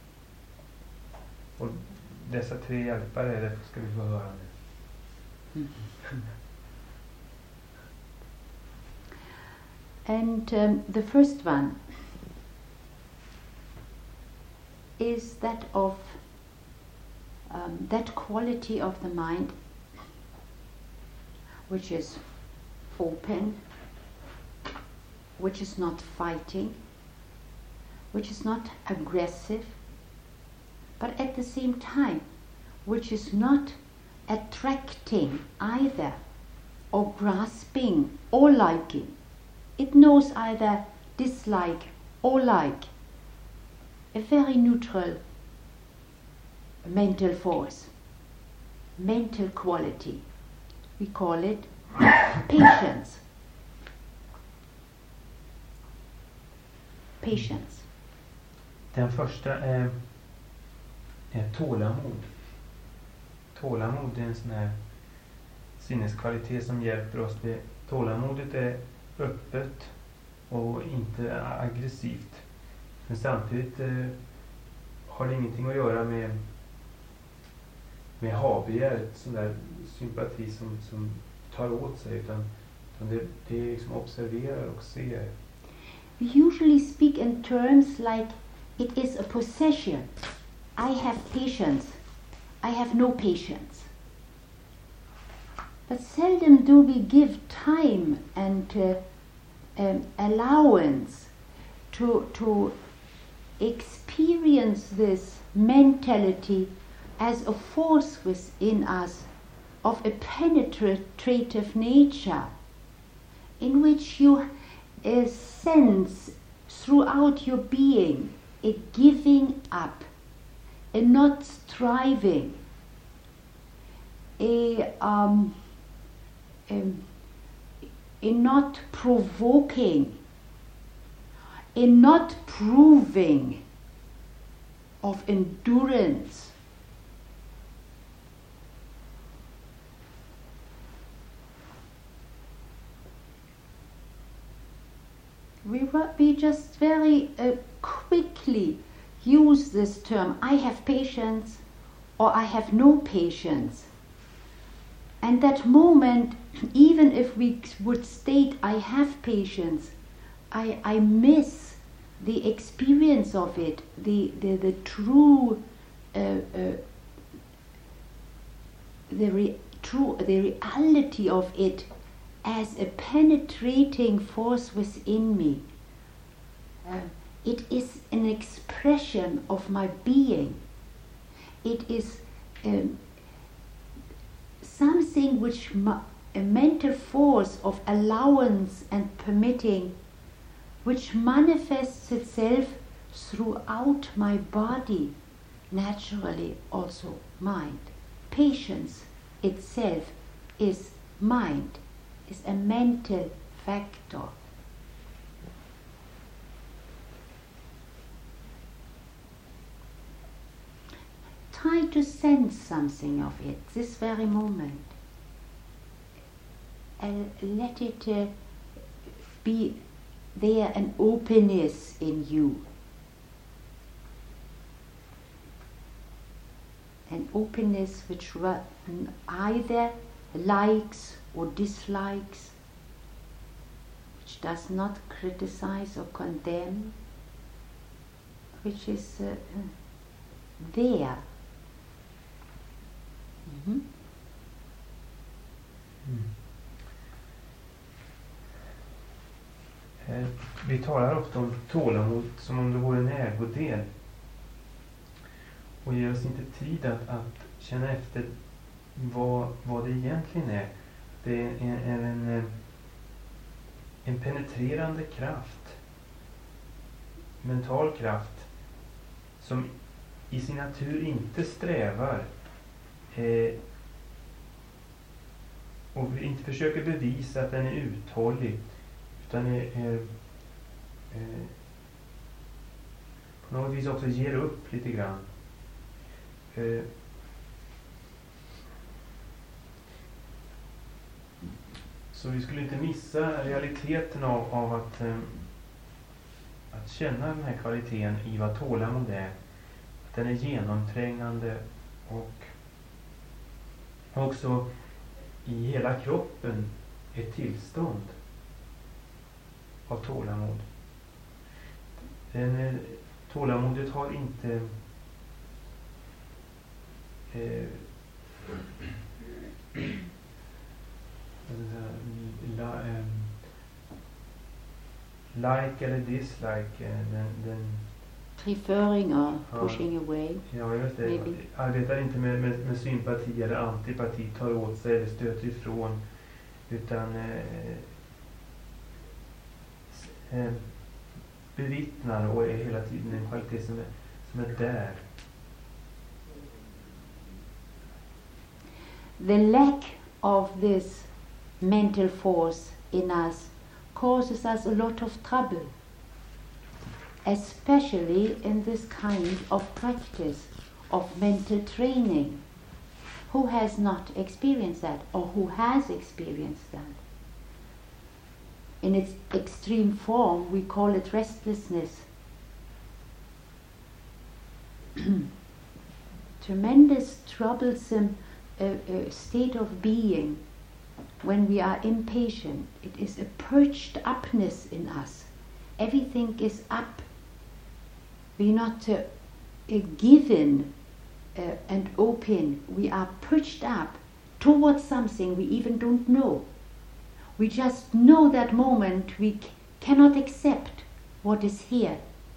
Och dessa tre hjälpare, det ska vi få höra nu. Mm. And um, the first one is that of um, that quality of the mind which is open, which is not fighting, which is not aggressive, but at the same time which is not attracting either, or grasping or liking. It knows either dislike or like. A very neutral mental force, mental quality. We call it patience. Patience. Den första är, är tålamod. Tålamod är en sån här sinneskvalitet som hjälper oss. Det, tålamodet är öppet och inte aggressivt. Men samtidigt eh, har det ingenting att göra med med habegär, sån där sympati som, som tar åt sig, utan, utan det, det är liksom observerar och ser. We usually speak in terms like it is a possession. I have patience. I have no patience. But seldom do we give time and uh, um, allowance to, to experience this mentality as a force within us of a penetrative nature, in which you uh, sense throughout your being a giving up, a not striving, a, um, um, a not provoking, a not proving of endurance. We, we just very uh, quickly use this term, I have patience or I have no patience. And that moment, even if we would state I have patience, I, I miss the experience of it, the, the, the true, uh, uh, the, re, true, the reality of it as a penetrating force within me. Uh, it is an expression of my being. It is um, something which ma- a mental force of allowance and permitting, which manifests itself throughout my body, naturally also mind. Patience itself is mind, is a mental factor. Try to sense something of it this very moment. And let it uh, be there, an openness in you. an openness which ra- either likes or dislikes, which does not criticize or condemn, which is uh, uh, there. Mm-hmm. Mm. Eh, vi talar ofta om tålamod som om det vore en ägodel och ger oss inte tid att, att känna efter vad, vad det egentligen är. Det är en, en, en, en penetrerande kraft, mental kraft, som i sin natur inte strävar eh, och inte försöker bevisa att den är uthållig, utan är, är, är, på något vis också ger upp lite grann. Eh, så vi skulle inte missa realiteten av, av att, eh, att känna den här kvaliteten i vad tålamod är. Att den är genomträngande och också i hela kroppen ett tillstånd av tålamod. Den, tålamodet har inte eh, la, eh, like eller dislike. Eh, den, den, Preferring or ja, pushing away. Ja, just det. Maybe. Arbetar inte med, med, med sympati eller antipati, tar åt sig eller stöter ifrån, utan eh, eh, bevittnar och är hela tiden en kvalitet som är, som är där. The lack of this mental force in us causes us a lot of trouble, especially in this kind of practice of mental training. Who has not experienced that, or who has experienced that? In its extreme form, we call it restlessness. Tremendous, troublesome uh, uh, state of being when we are impatient. It is a perched upness in us. Everything is up. We're not uh, uh, given uh, and open. We are perched up towards something we even don't know. We just know that moment we c- cannot accept what is here.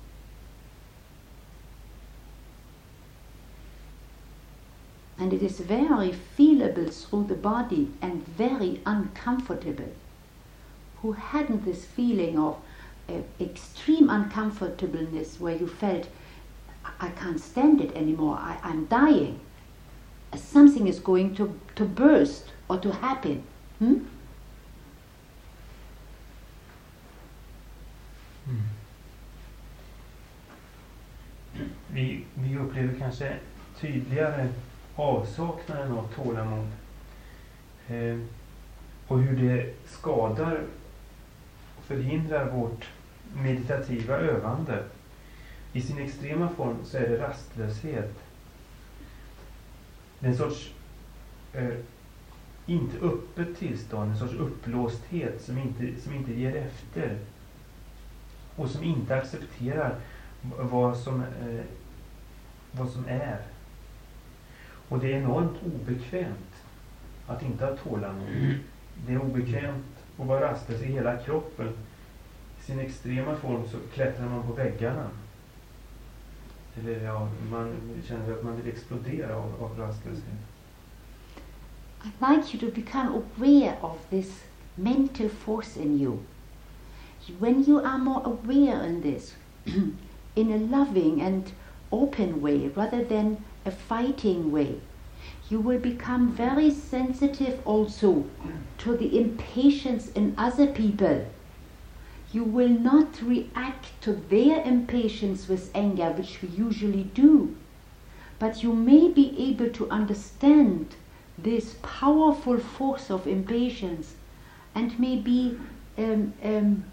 And it is very feelable through the body and very uncomfortable. Who hadn't this feeling of uh, extreme uncomfortableness where you felt, I, I can't stand it anymore, I, I'm dying. Uh, something is going to, to burst or to happen. Hmm? Mm. Vi, vi upplever kanske tydligare avsaknaden av tålamod eh, och hur det skadar och förhindrar vårt meditativa övande. I sin extrema form så är det rastlöshet. Det är en sorts eh, inte öppet tillstånd, en sorts upplåsthet som inte, som inte ger efter och som inte accepterar vad som, eh, vad som är. Och det är enormt obekvämt att inte ha tålamod. Det är obekvämt att vara rastlös i hela kroppen. I sin extrema form så klättrar man på väggarna. Eller ja, man känner att man vill explodera av, av rastlöshet. I'd like you to become aware of this mental force in you. When you are more aware in this, in a loving and open way, rather than a fighting way, you will become very sensitive also to the impatience in other people. You will not react to their impatience with anger, which we usually do, but you may be able to understand this powerful force of impatience and maybe um, um,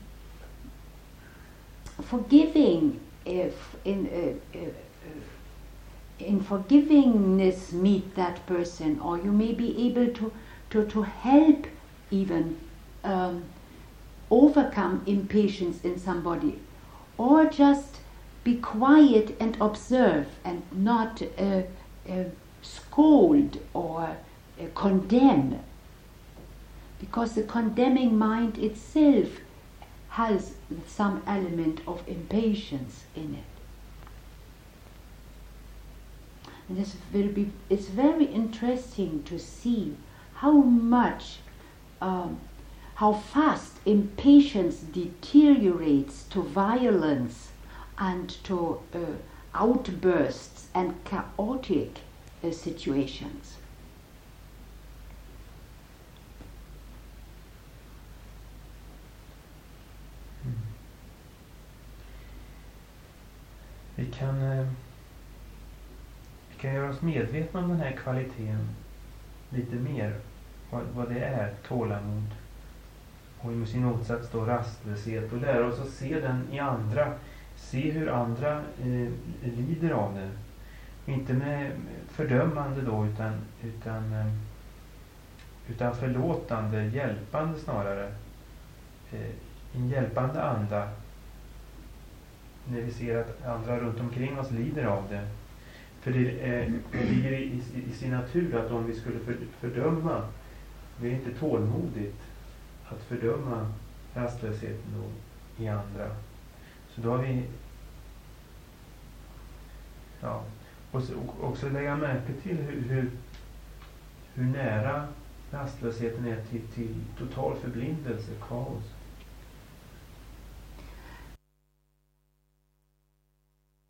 forgiving if in uh, uh, in forgivingness meet that person, or you may be able to, to, to help even um, overcome impatience in somebody, or just be quiet and observe and not uh, uh, scold or uh, condemn, because the condemning mind itself has some element of impatience in it. And this will be, it's very interesting to see how much, um, how fast impatience deteriorates to violence and to uh, outbursts and chaotic uh, situations. Mm. Vi kan eh, vi kan göra oss medvetna om den här kvaliteten lite mer, vad, vad det är, tålamod, och i sin motsats då rastlöshet, och lära oss att se den i andra, se hur andra eh, lider av det, inte med fördömande då, utan utan, eh, utan förlåtande, hjälpande snarare, eh, en hjälpande anda när vi ser att andra runt omkring oss lider av det. För det, eh, det ligger i, i, i sin natur att om vi skulle för, fördöma, det är inte tålmodigt att fördöma rastlösheten då i andra. Så då har vi, ja, och så, och också lägga märke till hur, hur, hur nära rastlösheten är till, till total förblindelse, kaos.